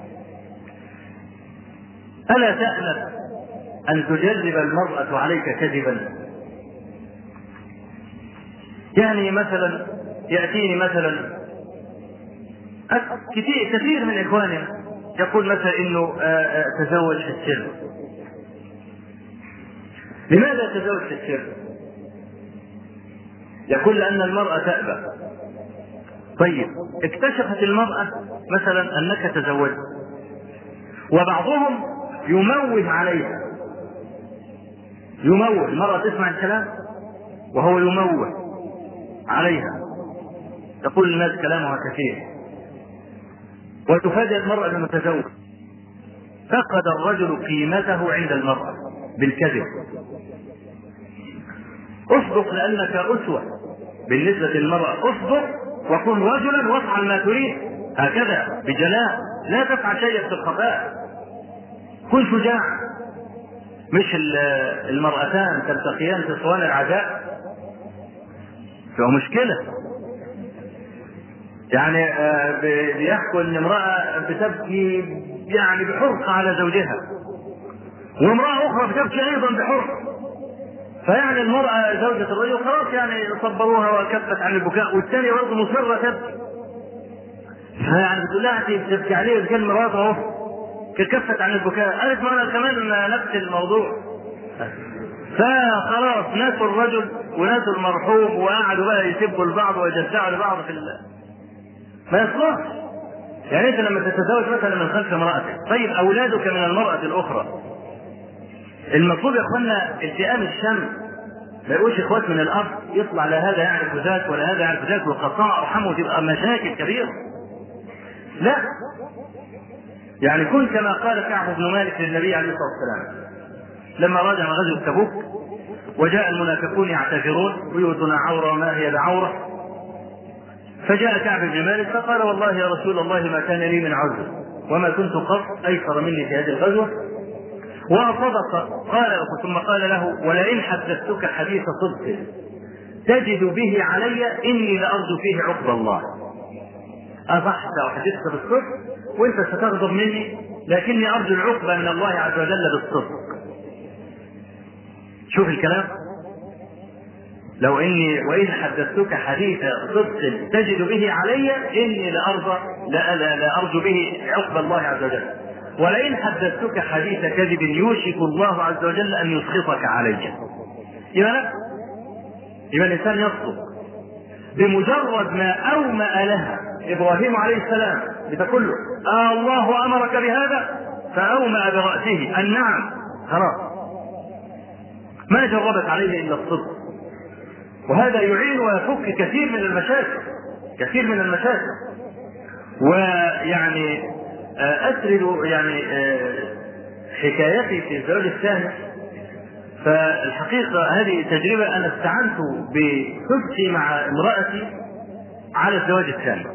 ألا تأنف أن تجرب المرأة عليك كذبا؟ يعني مثلا يأتيني مثلا كثير من إخواننا يقول مثلا إنه تزوج في السر. لماذا تزوج في السر؟ يقول لأن المرأة تأبى. طيب اكتشفت المرأة مثلا أنك تزوجت، وبعضهم يموه عليها، المرأة تسمع الكلام وهو يموه عليها، يقول الناس كلامها كثير، وتفاجأ المرأة المتزوج. فقد الرجل قيمته عند المرأة بالكذب. اصدق لأنك أسوة بالنسبة للمرأة، اصدق وكن رجلا وافعل ما تريد هكذا بجلاء، لا تفعل شيئا في الخفاء، كن شجاع. مش المرأتان تلتقيان في صوان العزاء، فهو مشكلة. يعني بيحكوا ان امرأة بتبكي يعني بحرقة على زوجها، وامرأة اخرى بتبكي ايضا بحرقة، فيعني المرأة زوجة الرجل خلاص يعني صبروها وكفت عن البكاء، والثانية برضه مصرة تبكي. يعني بتقول لها انت بتبكي عليه اذا كان مراته اهو كفت عن البكاء، قالت ما انا كمان نفس الموضوع. فخلاص ناسوا الرجل وناسوا المرحوم وقعدوا بقى يسبوا لبعض ويجزعوا لبعض في الله. ما يصلحش. يعني انت لما تتزوج مثلا من خلف امرأتك، طيب اولادك من المرأة الاخرى، المطلوب يا اخوانا التئام الشمل، ما يقولش اخوات من الاب يطلع لا هذا يعرف ذاك ولا هذا يعرف ذاك وقطاع ارحمه وتبقى مشاكل كبيره. لا، يعني كن كما قال كعب بن مالك للنبي عليه الصلاه والسلام لما رجع من غزوه تبوك وجاء المنافقون يعتذرون بيوتنا عوره وما هي بعوره، فجاء كعب بن مالك فقال والله يا رسول الله ما كان لي من عذر وما كنت قط ايسر مني في هذه الغزوه، وصدق. قال ثم قال له ولئن حدثتك حديث صدق تجد به علي اني لارجو فيه عقب الله. اصحت وحدثت بالصدق وانت ستغضب مني لكني ارجو العقبه من الله عز وجل بالصدق. شوف الكلام، لو اني وان حدثتك حديث صدق تجد به علي اني لارجو به عقب الله عز وجل، ولئن حدثتك حديث كذب يوشك الله عز وجل ان يسخطك علي. يبقى الانسان يصدق بمجرد ما اومأ لها ابراهيم عليه السلام بتقول له الله امرك بهذا فاومأ برأسه النعم، خلاص ما جربت عليه الا الصدق. وهذا يعين ويفك كثير من المشاكل. ويعني اسرد يعني حكايتي في الزواج الثاني. فالحقيقة هذه تجربة أنا استعنت بصدقي مع امرأتي على الزواج الثاني.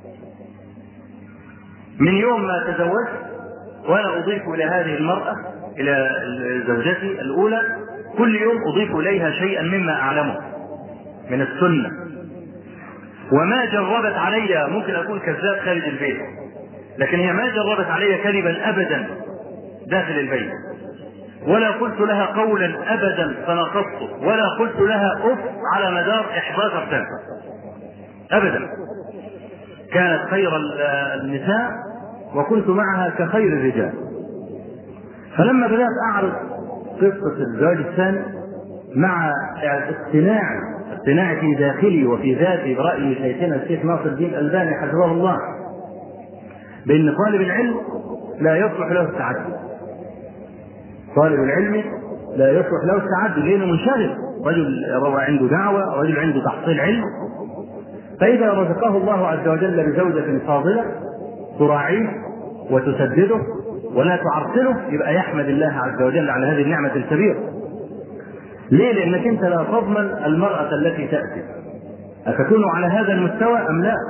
من يوم ما تزوجت وأنا أضيف إلى هذه المرأة إلى زوجتي الأولى كل يوم أضيف إليها شيئا مما أعلمه من السنة، وما جربت علي، ممكن أكون كذاب خارج البيت لكن هي ما جربت علي كذبا أبدا داخل البيت، ولا قلت لها قولا أبدا فنقصته، ولا قلت لها أف على مدار 11 سنة أبدا. كانت خير النساء وكنت معها كخير الرجال. فلما بدأت أعرض قصة الزواج الثاني مع اقتناعي في داخلي وفي ذاتي برأي شيخنا الشيخ ناصر الدين الألباني حفظه الله بأن طالب العلم لا يصلح له التعدي. طالب العلم لا يصلح له التعدي لأنه منشغل، رجل عنده دعوة، رجل عنده تحصيل علم. فإذا رزقه الله عز وجل بزوجة فاضلة تراعيه وتسدده ولا تعرقله يبقى يحمد الله عز وجل على هذه النعمة الكبيرة. ليه؟ لأنك أنت لا تضمن المرأة التي تأتي أتكون على هذا المستوى أم لا.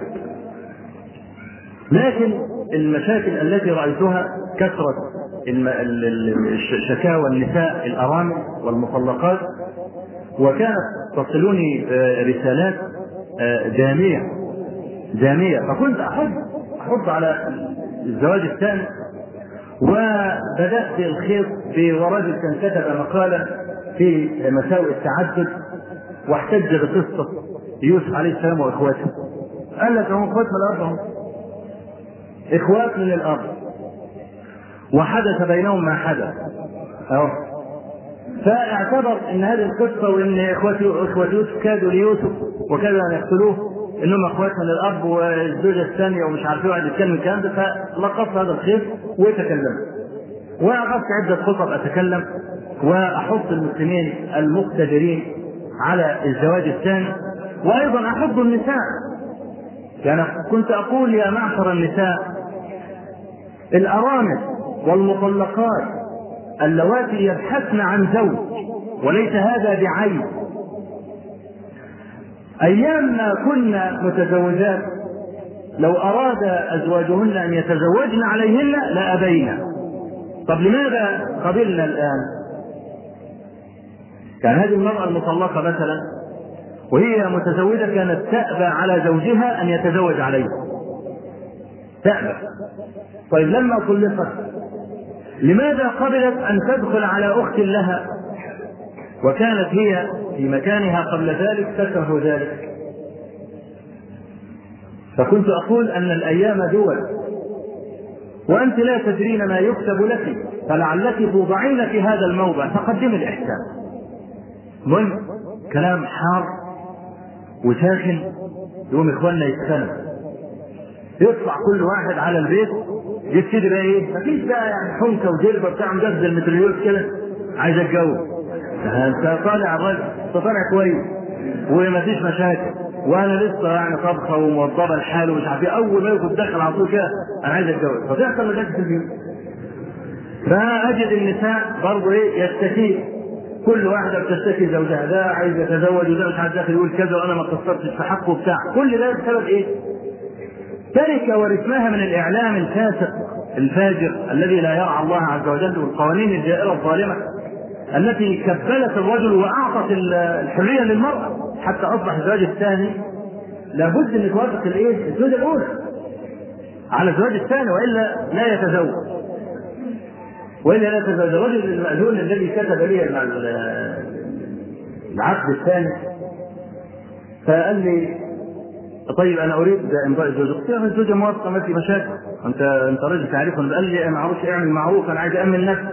لكن المشاكل التي رأيتها كثرة شكاوى النساء الأرامل والمطلقات، وكانت تصلني رسالات دامية، فكنت أحض على الزواج الثاني. وبدأت الخيط ورجل كان كتب مقالا في مساوئ التعدد واحتج بقصة يوسف عليه السلام وإخواته. قال لك هم إخوات من الأرض، إخوات من الأرض، وحدث بينهم ما حدث. فاعتبر ان هذه القصه وان اخوه يوسف كادوا ليوسف وكادوا ان يقتلوه انهم اخوات من الاب والزوجه الثانيه ومش عارفين واحد يتكلم الكلام ده، فلقطت هذا الخيط وتكلمت. واخذت عده خطب اتكلم واحض المسلمين المقتدرين على الزواج الثاني، وايضا احض النساء. يعني كنت اقول يا معشر النساء الارامل والمطلقات اللواتي يبحثن عن زوج وليس هذا بعيب، ايام ما كنا متزوجات لو اراد ازواجهن ان يتزوجن عليهن لابينا. طب لماذا قبلنا الان؟ كان هذه المرأة المطلقة مثلا وهي متزوجة كانت تأبى على زوجها ان يتزوج عليها، تأبى. طيب لما طلقت لماذا قبلت ان تدخل على اخت لها وكانت هي في مكانها قبل ذلك تكره ذلك. فكنت أقول أن الأيام دول، وأنت لا تدرين ما يكتب لك، فلعلك توضعين في هذا الموضع فقدم الإحسان. المهم كلام حار وساخن، يوم إخواننا يتخانق، يطلع كل واحد على البيت يبتدي بقى ايه، مفيش بقى يعني حنكه وجلبه بتاع مجهز المتريوز كده عايز اتجوز. انت طالع الراجل، انت طالع كويس ومفيش مشاكل، وانا لسه يعني طبخه وموضبه الحال ومش عارف ايه، اول ما ياخد دخل على طول كده انا عايز اتجوز، فتحصل مشاكل في البيوت. فاجد النساء برضه ايه يستكين، كل واحده بتشتكي زوجها، ده عايز يتزوج وده مش عارف داخل يقول كذا وانا ما قصرتش في حقه بتاع، كل ده بسبب ايه؟ تركة ورثناها من الإعلام الفاسق الفاجر الذي لا يرعى الله عز وجل، والقوانين الجائرة الظالمة التي كبلت الرجل وأعطت الحرية للمرأة، حتى أصبح الزواج الثاني لابد أن توافق الزوجة الأولى على الزواج الثاني، وإلا لا يتزوج. الرجل المأذون الذي كتب لي العقد الثاني فقال لي طيب انا اريد امضاء الزوجه، قلت له الزوجه موافقه ما في مشاكل، انت راجل تعرفني. قال لي معروف اعمل معروف، انا عايز امن نفسي.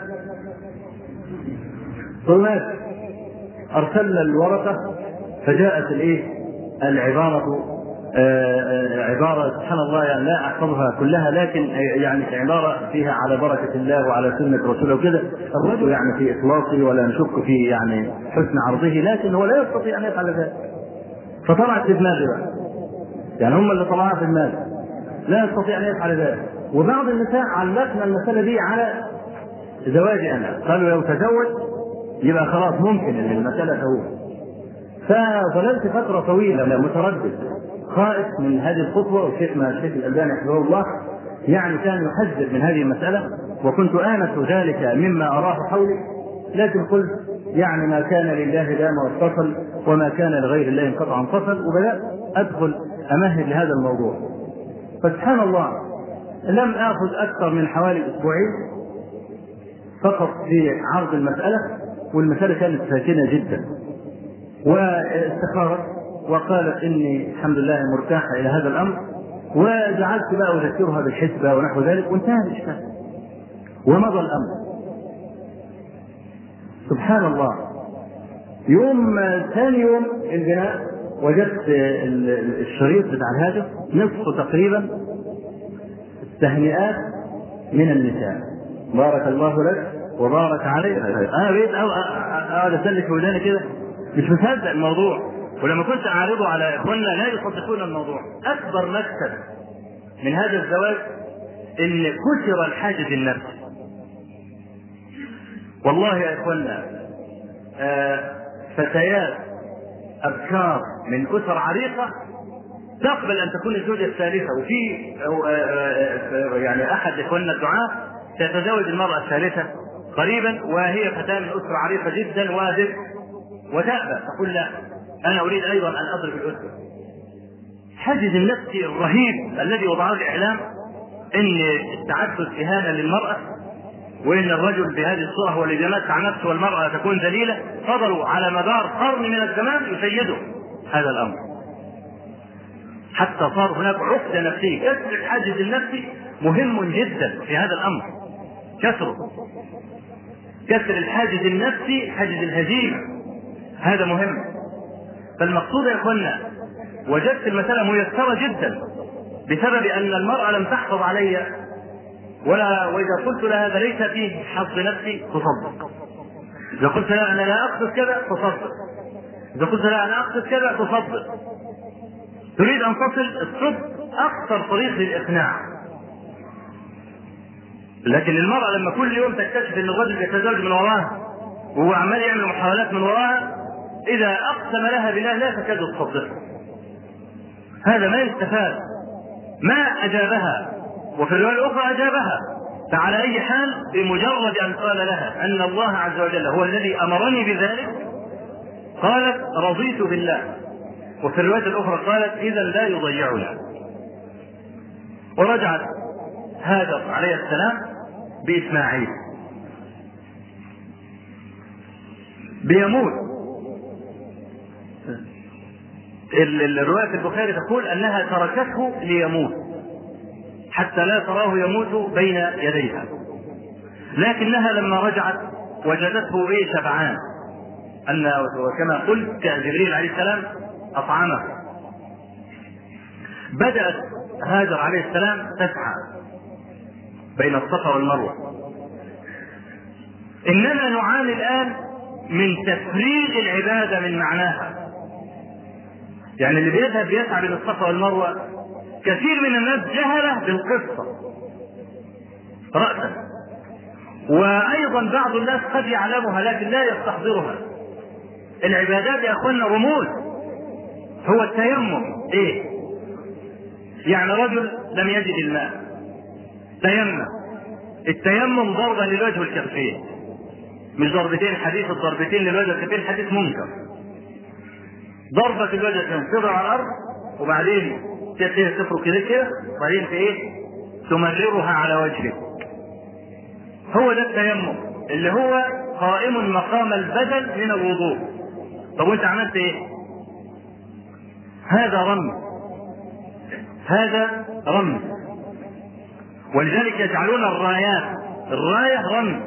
ثم ارسلنا الورقه فجاءت العباره عباره سبحان الله يعني لا احفظها كلها، لكن يعني عباره فيها على بركه الله وعلى سنه رسوله وكده. الرجل يعني في اخلاصه ولا نشك في يعني حسن عرضه، لكن هو لا يستطيع ان يفعل ذلك. فطلعت في دماغي بقى، يعني هم اللي طلعها في المال، لا يستطيع ان يفعل ذلك. وبعض النساء علقنا المساله دي على زواجي انا، قالوا لو تزوج يبقى خلاص ممكن ان المساله تهون. فظللت فتره طويله متردد خائف من هذه الخطوه، والشيخ الألباني حفظه الله يعني كان يحذر من هذه المساله، وكنت آنس ذلك مما اراه حولي، لكن قلت يعني ما كان لله دام واتصل، وما كان لغير الله انقطع انفصل، وبدات ادخل امهد لهذا الموضوع. فسبحان الله لم اخذ اكثر من حوالي اسبوعين فقط في عرض المساله، والمساله كانت ساكنه جدا، واستخارت وقالت اني الحمد لله مرتاحه الى هذا الامر، وجعلت بقى اذكرها بالحسبه ونحو ذلك، وانتهى الاشكال ومضى الامر. سبحان الله ثاني يوم البناء وجدت الشريط بتاع الهاتف نصفه تقريبا التهنئات من النساء، بارك الله لك وبارك عليك. انا بقيت اقعد اسلك في وداني كده مش مصدق الموضوع، ولما كنت اعرضه على اخواننا لا يصدقون الموضوع. اكبر مكسب من هذا الزواج ان كسر الحاجز النفسي. والله يا اخواننا فتيات أبكار من أسر عريقة تقبل أن تكون الزوجة الثالثة، وفي يعني أحد إخواننا الدعاة تتزوج المرأة الثالثة قريبا، وهي فتاة من أسرة عريقة جدا وتأبى تقول لا أنا أريد أيضا أن أضرب الأسرة. حاجز النفسي الرهيب الذي وضعه الإعلام إن التعدد إهانة للمرأة، وإن الرجل بهذه الصورة هو الذي يمتع نفسه والمرأة تكون ذليلة، فضلوا على مدار قرن من الزمان يسيدوا هذا الأمر، حتى صار هناك عقدة نفسية. كسر الحاجز النفسي مهم جدا في هذا الأمر، كسر الحاجز النفسي، حاجز الهزيمة، هذا مهم. فالمقصود يا اخوانا وجدت المسألة ميسرة جدا بسبب أن المرأة لم تحفظ علي وإذا قلت لها هذا ليس فيه حظ نفسي تصدق، إذا قلت لها أنا لا أقصد كذا تصدق، إذا قلت لها أنا أقصد كذا تصدق. تريد أن تصل الصدق أكثر طريق للإقناع. لكن المرأة لما كل يوم تكتشف أن الرجل يتزوج من وراها وهو عمال يعمل محاولات من وراها، إذا أقسم لها بالله لا تكاد تصدقه. هذا ما يستفاد. ما أجابها، وفي الرواية الأخرى أجابها. فعلى أي حال بمجرد أن قال لها أن الله عز وجل هو الذي أمرني بذلك قالت رضيت بالله، وفي الرواية الأخرى قالت إذا لا يضيعنا. ورجعت هاجر عليه السلام بإسماعيل. بيموت. الرواية البخاري تقول أنها تركته ليموت حتى لا تراه يموت بين يديها، لكنها لما رجعت وجدته شبعان، أن وكما قلت جبريل عليه السلام أطعمه. بدأت هاجر عليه السلام تسعى بين الصفا والمروة. إننا نعاني الآن من تفريغ العبادة من معناها. يعني اللي بيذهب يسعى بين الصفا والمروة كثير من الناس جهله بالقصة رأسا، وأيضا بعض الناس قد يعلمها لكن لا يستحضرها. العبادات يا أخوانا رموز. هو التيمم يعني رجل لم يجد الماء تيمم. التيمم ضربة للوجه والكفين، مش ضربتين. حديث الضربتين للوجه والكفين حديث منكر. ضربة الوجه تنصبر على الأرض وبعدين تفرق كده وبعدين تمررها على وجهه. هو ده التيمم اللي هو قائم مقام البدل من الوضوء. طب وانت عملت هذا رمي، هذا رمي. ولذلك يجعلون الراية رمي،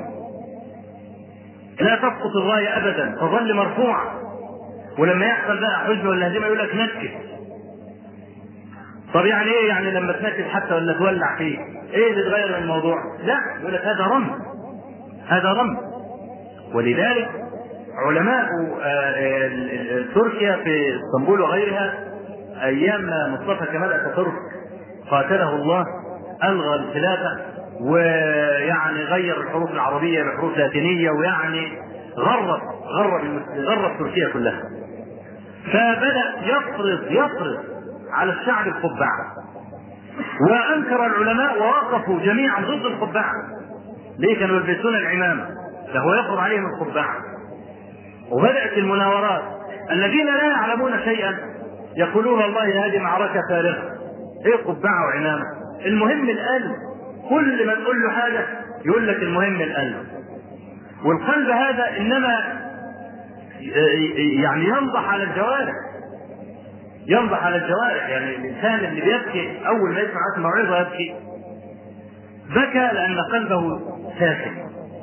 لا تسقط الراية أبدا، تظل مرفوعة. ولما يحصل بقى حزن ولا هزيمة يقول لك نكت. طب يعني يعني لما تنكت حتى ولا تولع فيه اللي تغير من الموضوع؟ لا، يقول لك هذا رمي، هذا رمي. ولذلك علماء تركيا في اسطنبول وغيرها ايام مصطفى كمال اتاتورك قاتله الله الغى الخلافه، ويعني غير الحروف العربيه بحروف لاتينيه، ويعني غرب تركيا كلها. فبدأ يفرض على الشعب القبعة، وأنكر العلماء ووقفوا جميعا ضد القبعة. ليه؟ كانوا يلبسون العمامة، فهو يفرض عليهم القبعة. وبدأت المناورات. الذين لا يعلمون شيئا يقولون والله هذه معركة فارغة، قبعة وعمامة، المهم القلب. كل ما تقول له حاجة يقول لك المهم القلب. والقلب هذا إنما يعني ينضح على الجوارح، ينضح على الجوارح. يعني الإنسان اللي بيبكي أول ما يسمع موعظة يبكي، بكى لأن قلبه ساكن،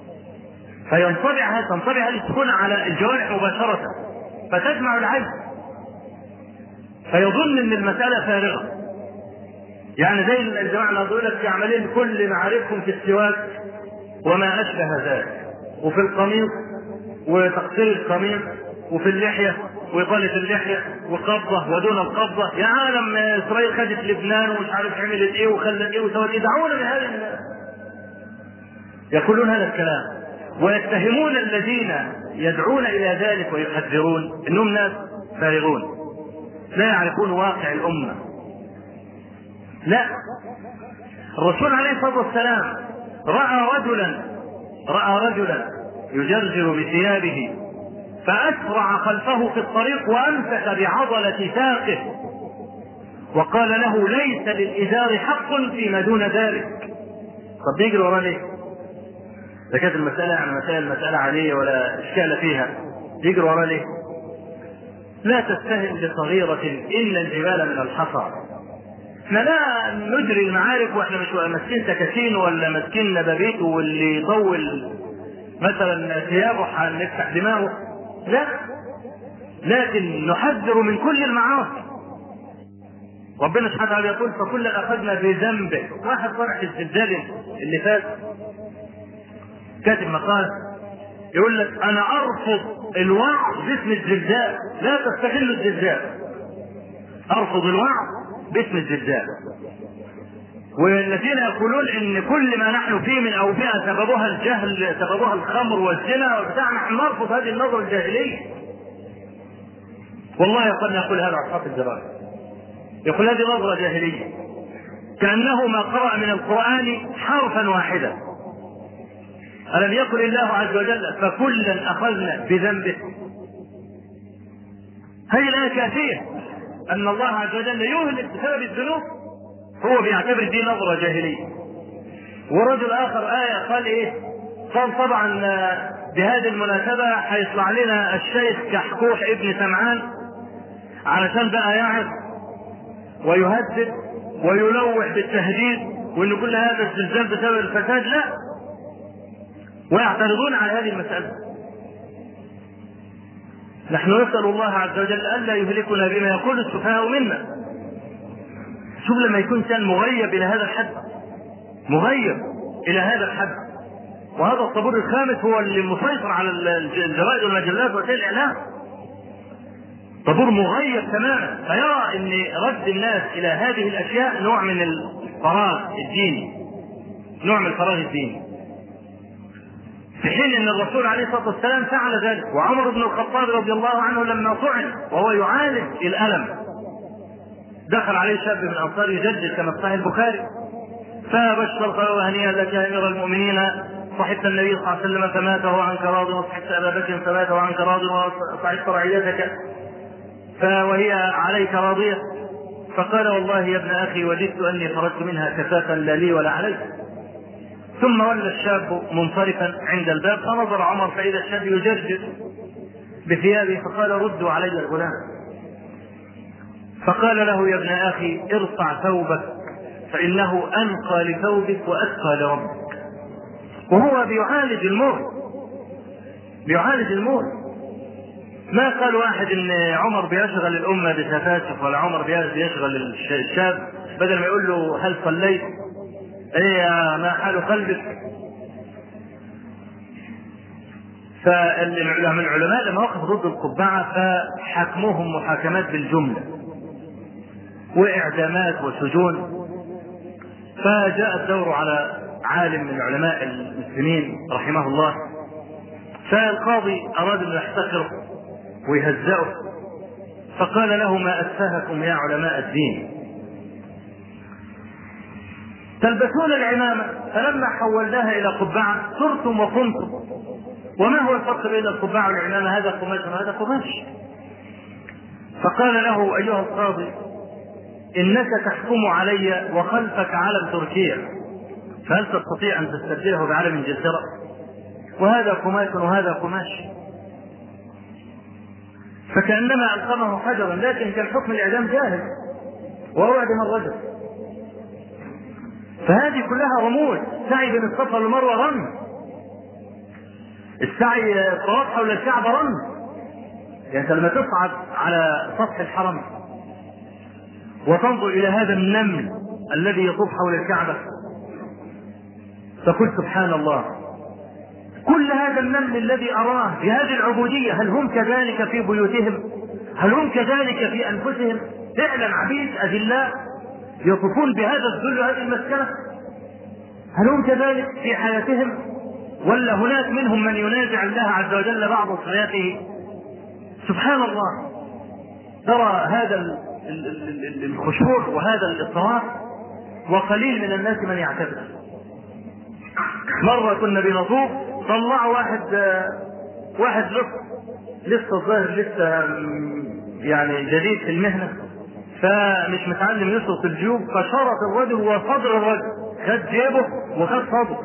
تنطبع السكون على الجوارح مباشرة، فتجمع العجز، فيظن أن المسألة فارغة. يعني زي الجماعة اللي يقول لك يعملين كل معارفهم في السواك وما أشبه ذلك، وفي القميص وتقصير القميص، وفي اللحية وإطالة اللحية، وقبضة ودون القبضة. يا عالم إسرائيل خدت لبنان ومش عارف عملت وخلت وسوت دعونا من هذا الناس. يقولون هذا الكلام ويتهمون الذين يدعون إلى ذلك ويحذرون إنهم ناس فارغون لا يعرفون واقع الأمة. لا، الرسول عليه الصلاة والسلام رأى رجلا يجرجر بثيابه فأسرع خلفه في الطريق وأمسك بعضلة ساقه وقال له ليس للإزار حق فيما دون ذلك. طب نجري وراه ليه؟ إذا كانت المسألة يعني مسألة عادية ولا إشكال فيها، يجري وراه ليه؟ لا تستهن بصغيرة إن الجبال من الحصى. احنا لا نجري المعارك واحنا مش ماسكين سكاكين ولا ماسكين نبابيت، واللي يطول مثلا ثيابه هنفتح دماغه، لا، لكن نحذر من كل المعاصي. ربنا سبحانه وتعالى يقول فكلا اخذنا بذنبه. واحد طرح الزلزال اللي فات كاتب مقال يقول لك انا ارفض الوعظ باسم الزلزال، لا تستغلوا الزلزال، ارفض الوعظ باسم الزلزال. والذين يقولون ان كل ما نحن فيه من اوبئة سببها الجهل، سببها الخمر والزنا وبتاع، نحن نرفض هذه النظرة الجاهلية. والله يقول هذا اصحاب الجبال، يقول هذه نظرة جاهلية، كأنه ما قرأ من القرآن حرفا واحدا. ألم يقل الله عز وجل فكلا أخذنا بذنبه؟ هذه الآية كافية أن الله عز وجل يهلك بسبب الذنوب. هو بيعتبر دي نظرة جاهلية. ورجل آخر آية قال قال طبعا بهذه المناسبة هيطلع لنا الشيخ كحكوح ابن سمعان علشان بقى يعظ ويهدد ويلوح بالتهديد وان كل هذا الزلزال بسبب الفساد، لا، ويعترضون على هذه المسألة. نحن نسأل الله عز وجل ألا يهلكنا بما يقول السفهاء منا. شوف لما يكون كان مغيب إلى هذا الحد، مغيب إلى هذا الحد، وهذا الطابور الخامس هو اللي مسيطر على الجرائد والمجلات وسائل الإعلام، طابور مغيب تماما، فيرى ان رد الناس الى هذه الاشياء نوع من الفراغ الديني، نوع من الفراغ الديني، في حين ان الرسول عليه الصلاه والسلام فعل ذلك. وعمر بن الخطاب رضي الله عنه لما طعن وهو يعالج الالم دخل عليه شاب من انصار يجدد كما في صحيح البخاري، فبشر قال وهنيئا لك يا امير المؤمنين، صحبت النبي صلى الله عليه وسلم فمات وهو عنك راض، وصحبت ابا بكر فمات وهو عنك راض، وصحبت رعيتك وهي عليك راضية. فقال والله يا ابن أخي وددت أني خرجت منها كفافا لا لي ولا علي. ثم ولى الشاب منصرفا عند الباب، فنظر عمر فإذا الشاب يجرجر بثيابه، فقال ردوا علي الغلام. فقال له يا ابن أخي ارفع ثوبك فإنه أنقى لثوبك وأتقى لربك. وهو بيعالج المر، بيعالج المر. ما قال واحد ان عمر بيشغل الامه بسفاسف، ولا عمر بيشغل الشاب بدل ما يقول له هل صليت، ايه ما حال قلبك. فالعلماء لما وقفوا ضد القبعه فحكموهم محاكمات بالجمله واعدامات وسجون. فجاء الدور على عالم من علماء المسلمين رحمه الله، فالقاضي اراد ان يحتقره ويهزأه، فقال له ما أسفهكم يا علماء الدين، تلبسون العمامة فلما حولناها إلى قبعة صرتم وقمتم، وما هو الفرق بين القبعة والعمامة؟ هذا قماش وهذا قماش. فقال له أيها القاضي إنك تحكم علي وخلفك علم تركيا، فهل تستطيع أن تستبدله بعلم إنجلترا؟ وهذا قماش وهذا قماش. فكأنما ألقمه حجرا، لكن كان حكم الإعدام جاهز وهو أعدم الرجل. فهذه كلها رموز. سعي بين الصفا والمروة رمز، السعي الطواف حول الكعبة رمز. يعني لما تصعد على سطح الحرم وتنظر إلى هذا النمل الذي يطوف حول الكعبة تقول سبحان الله، كل هذا النمل الذي أراه بهذه العبودية، هل هم كذلك في بيوتهم؟ هل هم كذلك في أنفسهم؟ فعلا عبيد أذلاء يطوفون بهذا الذل وهذه المسكنة؟ هل هم كذلك في حياتهم؟ ولا هناك منهم من ينازع الله عز وجل بعض صفاته؟ سبحان الله. ترى هذا الخشوع وهذا الاضطراب، وقليل من الناس من يعتبر. مرة كنا بنطوف طلعوا واحد لسه الظاهر لسه يعني جديد في المهنة، فمش متعلم يسرق الجيوب، فشرط الرجل وصدر الرجل، خد جيبه وخد صدره،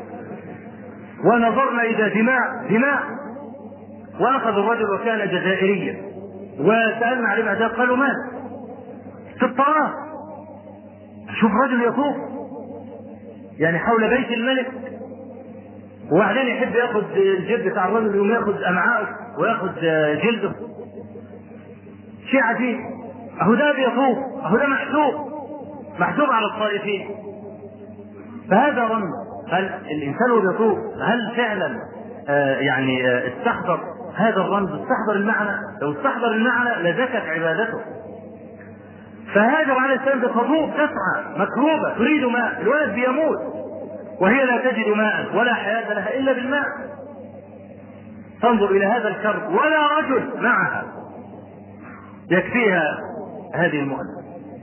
ونظرنا إذا دماء. وأخذ الرجل وكان جزائريا، وسألنا عليه بعدها قالوا مات في الطواف. شوف رجل يطوف يعني حول بيت الملك، وبعدين يحب ياخذ الجلد بتاع الرجل، يقوم ياخذ امعاءه وياخذ جلده. شيء عجيب. اهو ده بيطوف، اهو ده محسوب على الطائفين. فهذا رمز. هل الانسان وهو بيطوف هل فعلا يعني استحضر هذا الرمز، استحضر المعنى؟ لو استحضر المعنى لزكت عبادته. فهاجر عليه السلام بتطوف تسعى مكروبه تريد ماء، الولد بيموت وهي لا تجد ماء ولا حياة لها إلا بالماء. تنظر إلى هذا الكرب ولا رجل معها يكفيها هذه المؤنة.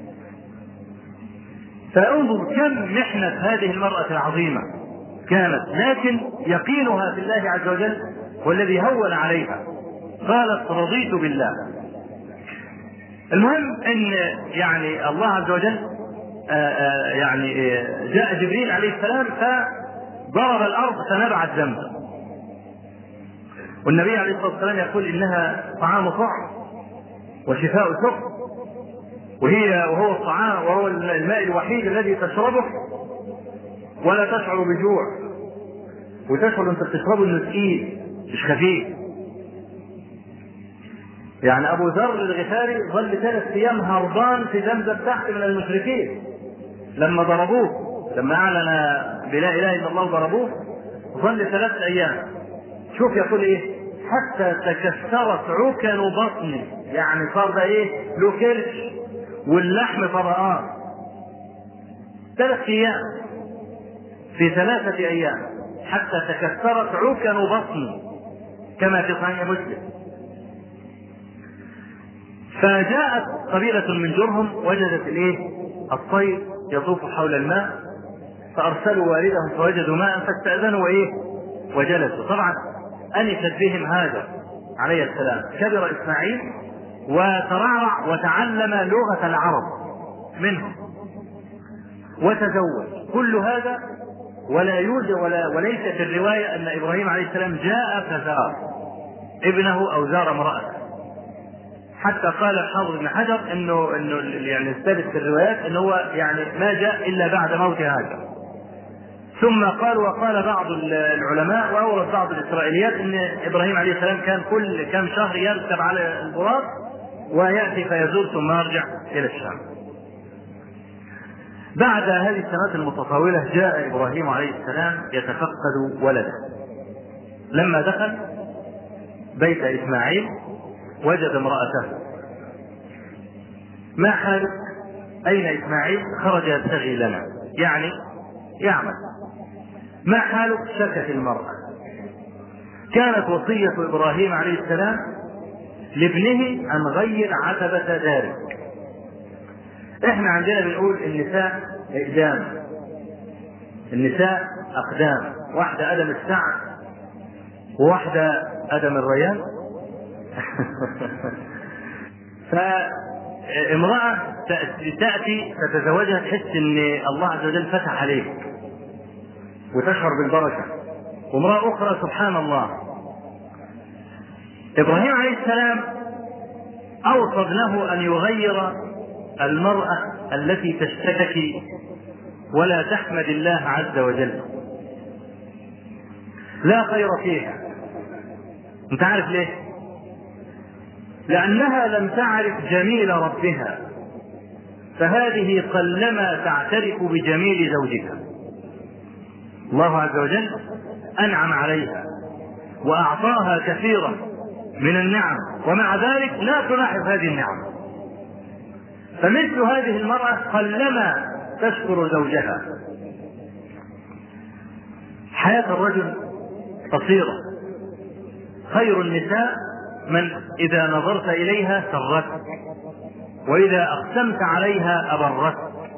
فانظر كم محنة هذه المرأة العظيمة كانت، لكن يقينها في الله عز وجل والذي هون عليها. قالت رضيت بالله. المهم ان يعني الله عز وجل يعني جاء جبريل عليه السلام فضرب الارض فنبعت زمزم، والنبي عليه الصلاة والسلام يقول إنها طعام طعم وشفاء سقم، وهو الطعام وهو الماء الوحيد الذي تشربه ولا تشعر بجوع، وتشعر أنت بتشربه إنه تقيل مش خفيف. يعني أبو ذر الغفاري ظل 3 أيام هربان في زمزم تحت من المشركين لما ضربوه، لما أعلن بلا إله إلا الله ضربوه، ظل 3 أيام. شوف يقول إيه؟ حتى تكسرت عكن بطني، يعني صار ده إيه؟ له كرش واللحم طبقات. 3 أيام في 3 أيام حتى تكسرت عكن بطني كما في صحيح مسلم. فجاءت قبيلة من جرهم وجدت الايه؟ الطير يطوف حول الماء، فارسلوا والدهم فوجدوا ماء فاستأذنوا وايه؟ وجلسوا. طبعا انست بهم هاجر عليه السلام، كبر اسماعيل وترعرع وتعلم لغة العرب منهم وتزوج. كل هذا ولا يوجد وليس في الرواية ان ابراهيم عليه السلام جاء فزار ابنه او زار امرأته، حتى قال الحافظ ابن حجر انه يعني الثابت في الروايات انه هو يعني ما جاء الا بعد موت هاجر. ثم وقال بعض العلماء واورد بعض الاسرائيليات ان ابراهيم عليه السلام كان كل كم شهر يركب على البراق وياتي فيزور ثم يرجع الى الشام. بعد هذه السنوات المتطاوله جاء ابراهيم عليه السلام يتفقد ولده. لما دخل بيت اسماعيل وجد امرأته. ما حالك؟ أين إسماعيل؟ خرج يبتغي لنا، يعني يعمل. ما حالك؟ شكت المرأة. كانت وصية إبراهيم عليه السلام لابنه أن غير عتبة داره. إحنا عندنا بنقول النساء إقدام، النساء أقدام، واحدة أدم السعد وواحدة أدم الريان. فامرأة تأتي فتزوجها تحس ان الله عز وجل فتح عليك وتشعر بالبركة، وامرأة أخرى سبحان الله. إبراهيم عليه السلام أوصى ابنه أن يغير المرأة التي تشتكي ولا تحمد الله عز وجل، لا خير فيها. أنت عارف ليه؟ لأنها لم تعرف جميل ربها، فهذه قلما تعترف بجميل زوجها. الله عز وجل أنعم عليها وأعطاها كثيرا من النعم، ومع ذلك لا تلاحظ هذه النعم. فمثل هذه المرأة قلما تشكر زوجها. حياة الرجل قصيرة. خير النساء من إذا نظرت إليها سرتك، وإذا أقسمت عليها أبرتك.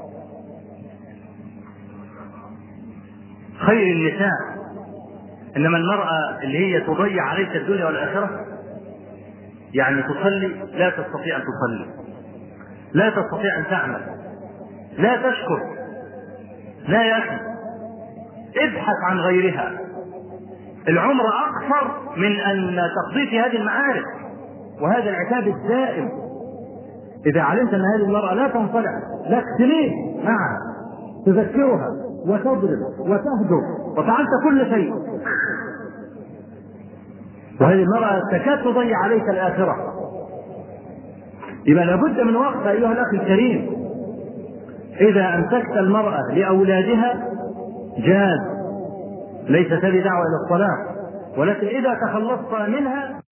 خير النساء. إنما المرأة اللي هي تضيع عليك الدنيا والآخرة، يعني تصلي لا تستطيع أن تصلي، لا تستطيع أن تعمل، لا تشكر، لا يا أخي ابحث عن غيرها. العمر أقصر من أن تقضي في هذه المعارك وهذا العتاب الدائم. إذا علمت أن هذه المرأة لا تنصلح لك سنين معها، تذكرها وتضرب وتهدر وفعلت كل شيء، وهذه المرأة تكاد تضيع عليك الآخرة، يبقى لابد من وقت أيها الأخ الكريم. إذا أمسكت المرأة لأولادها جاز، ليس هذه دعوة إلى الصلاة، ولكن إذا تخلصت منها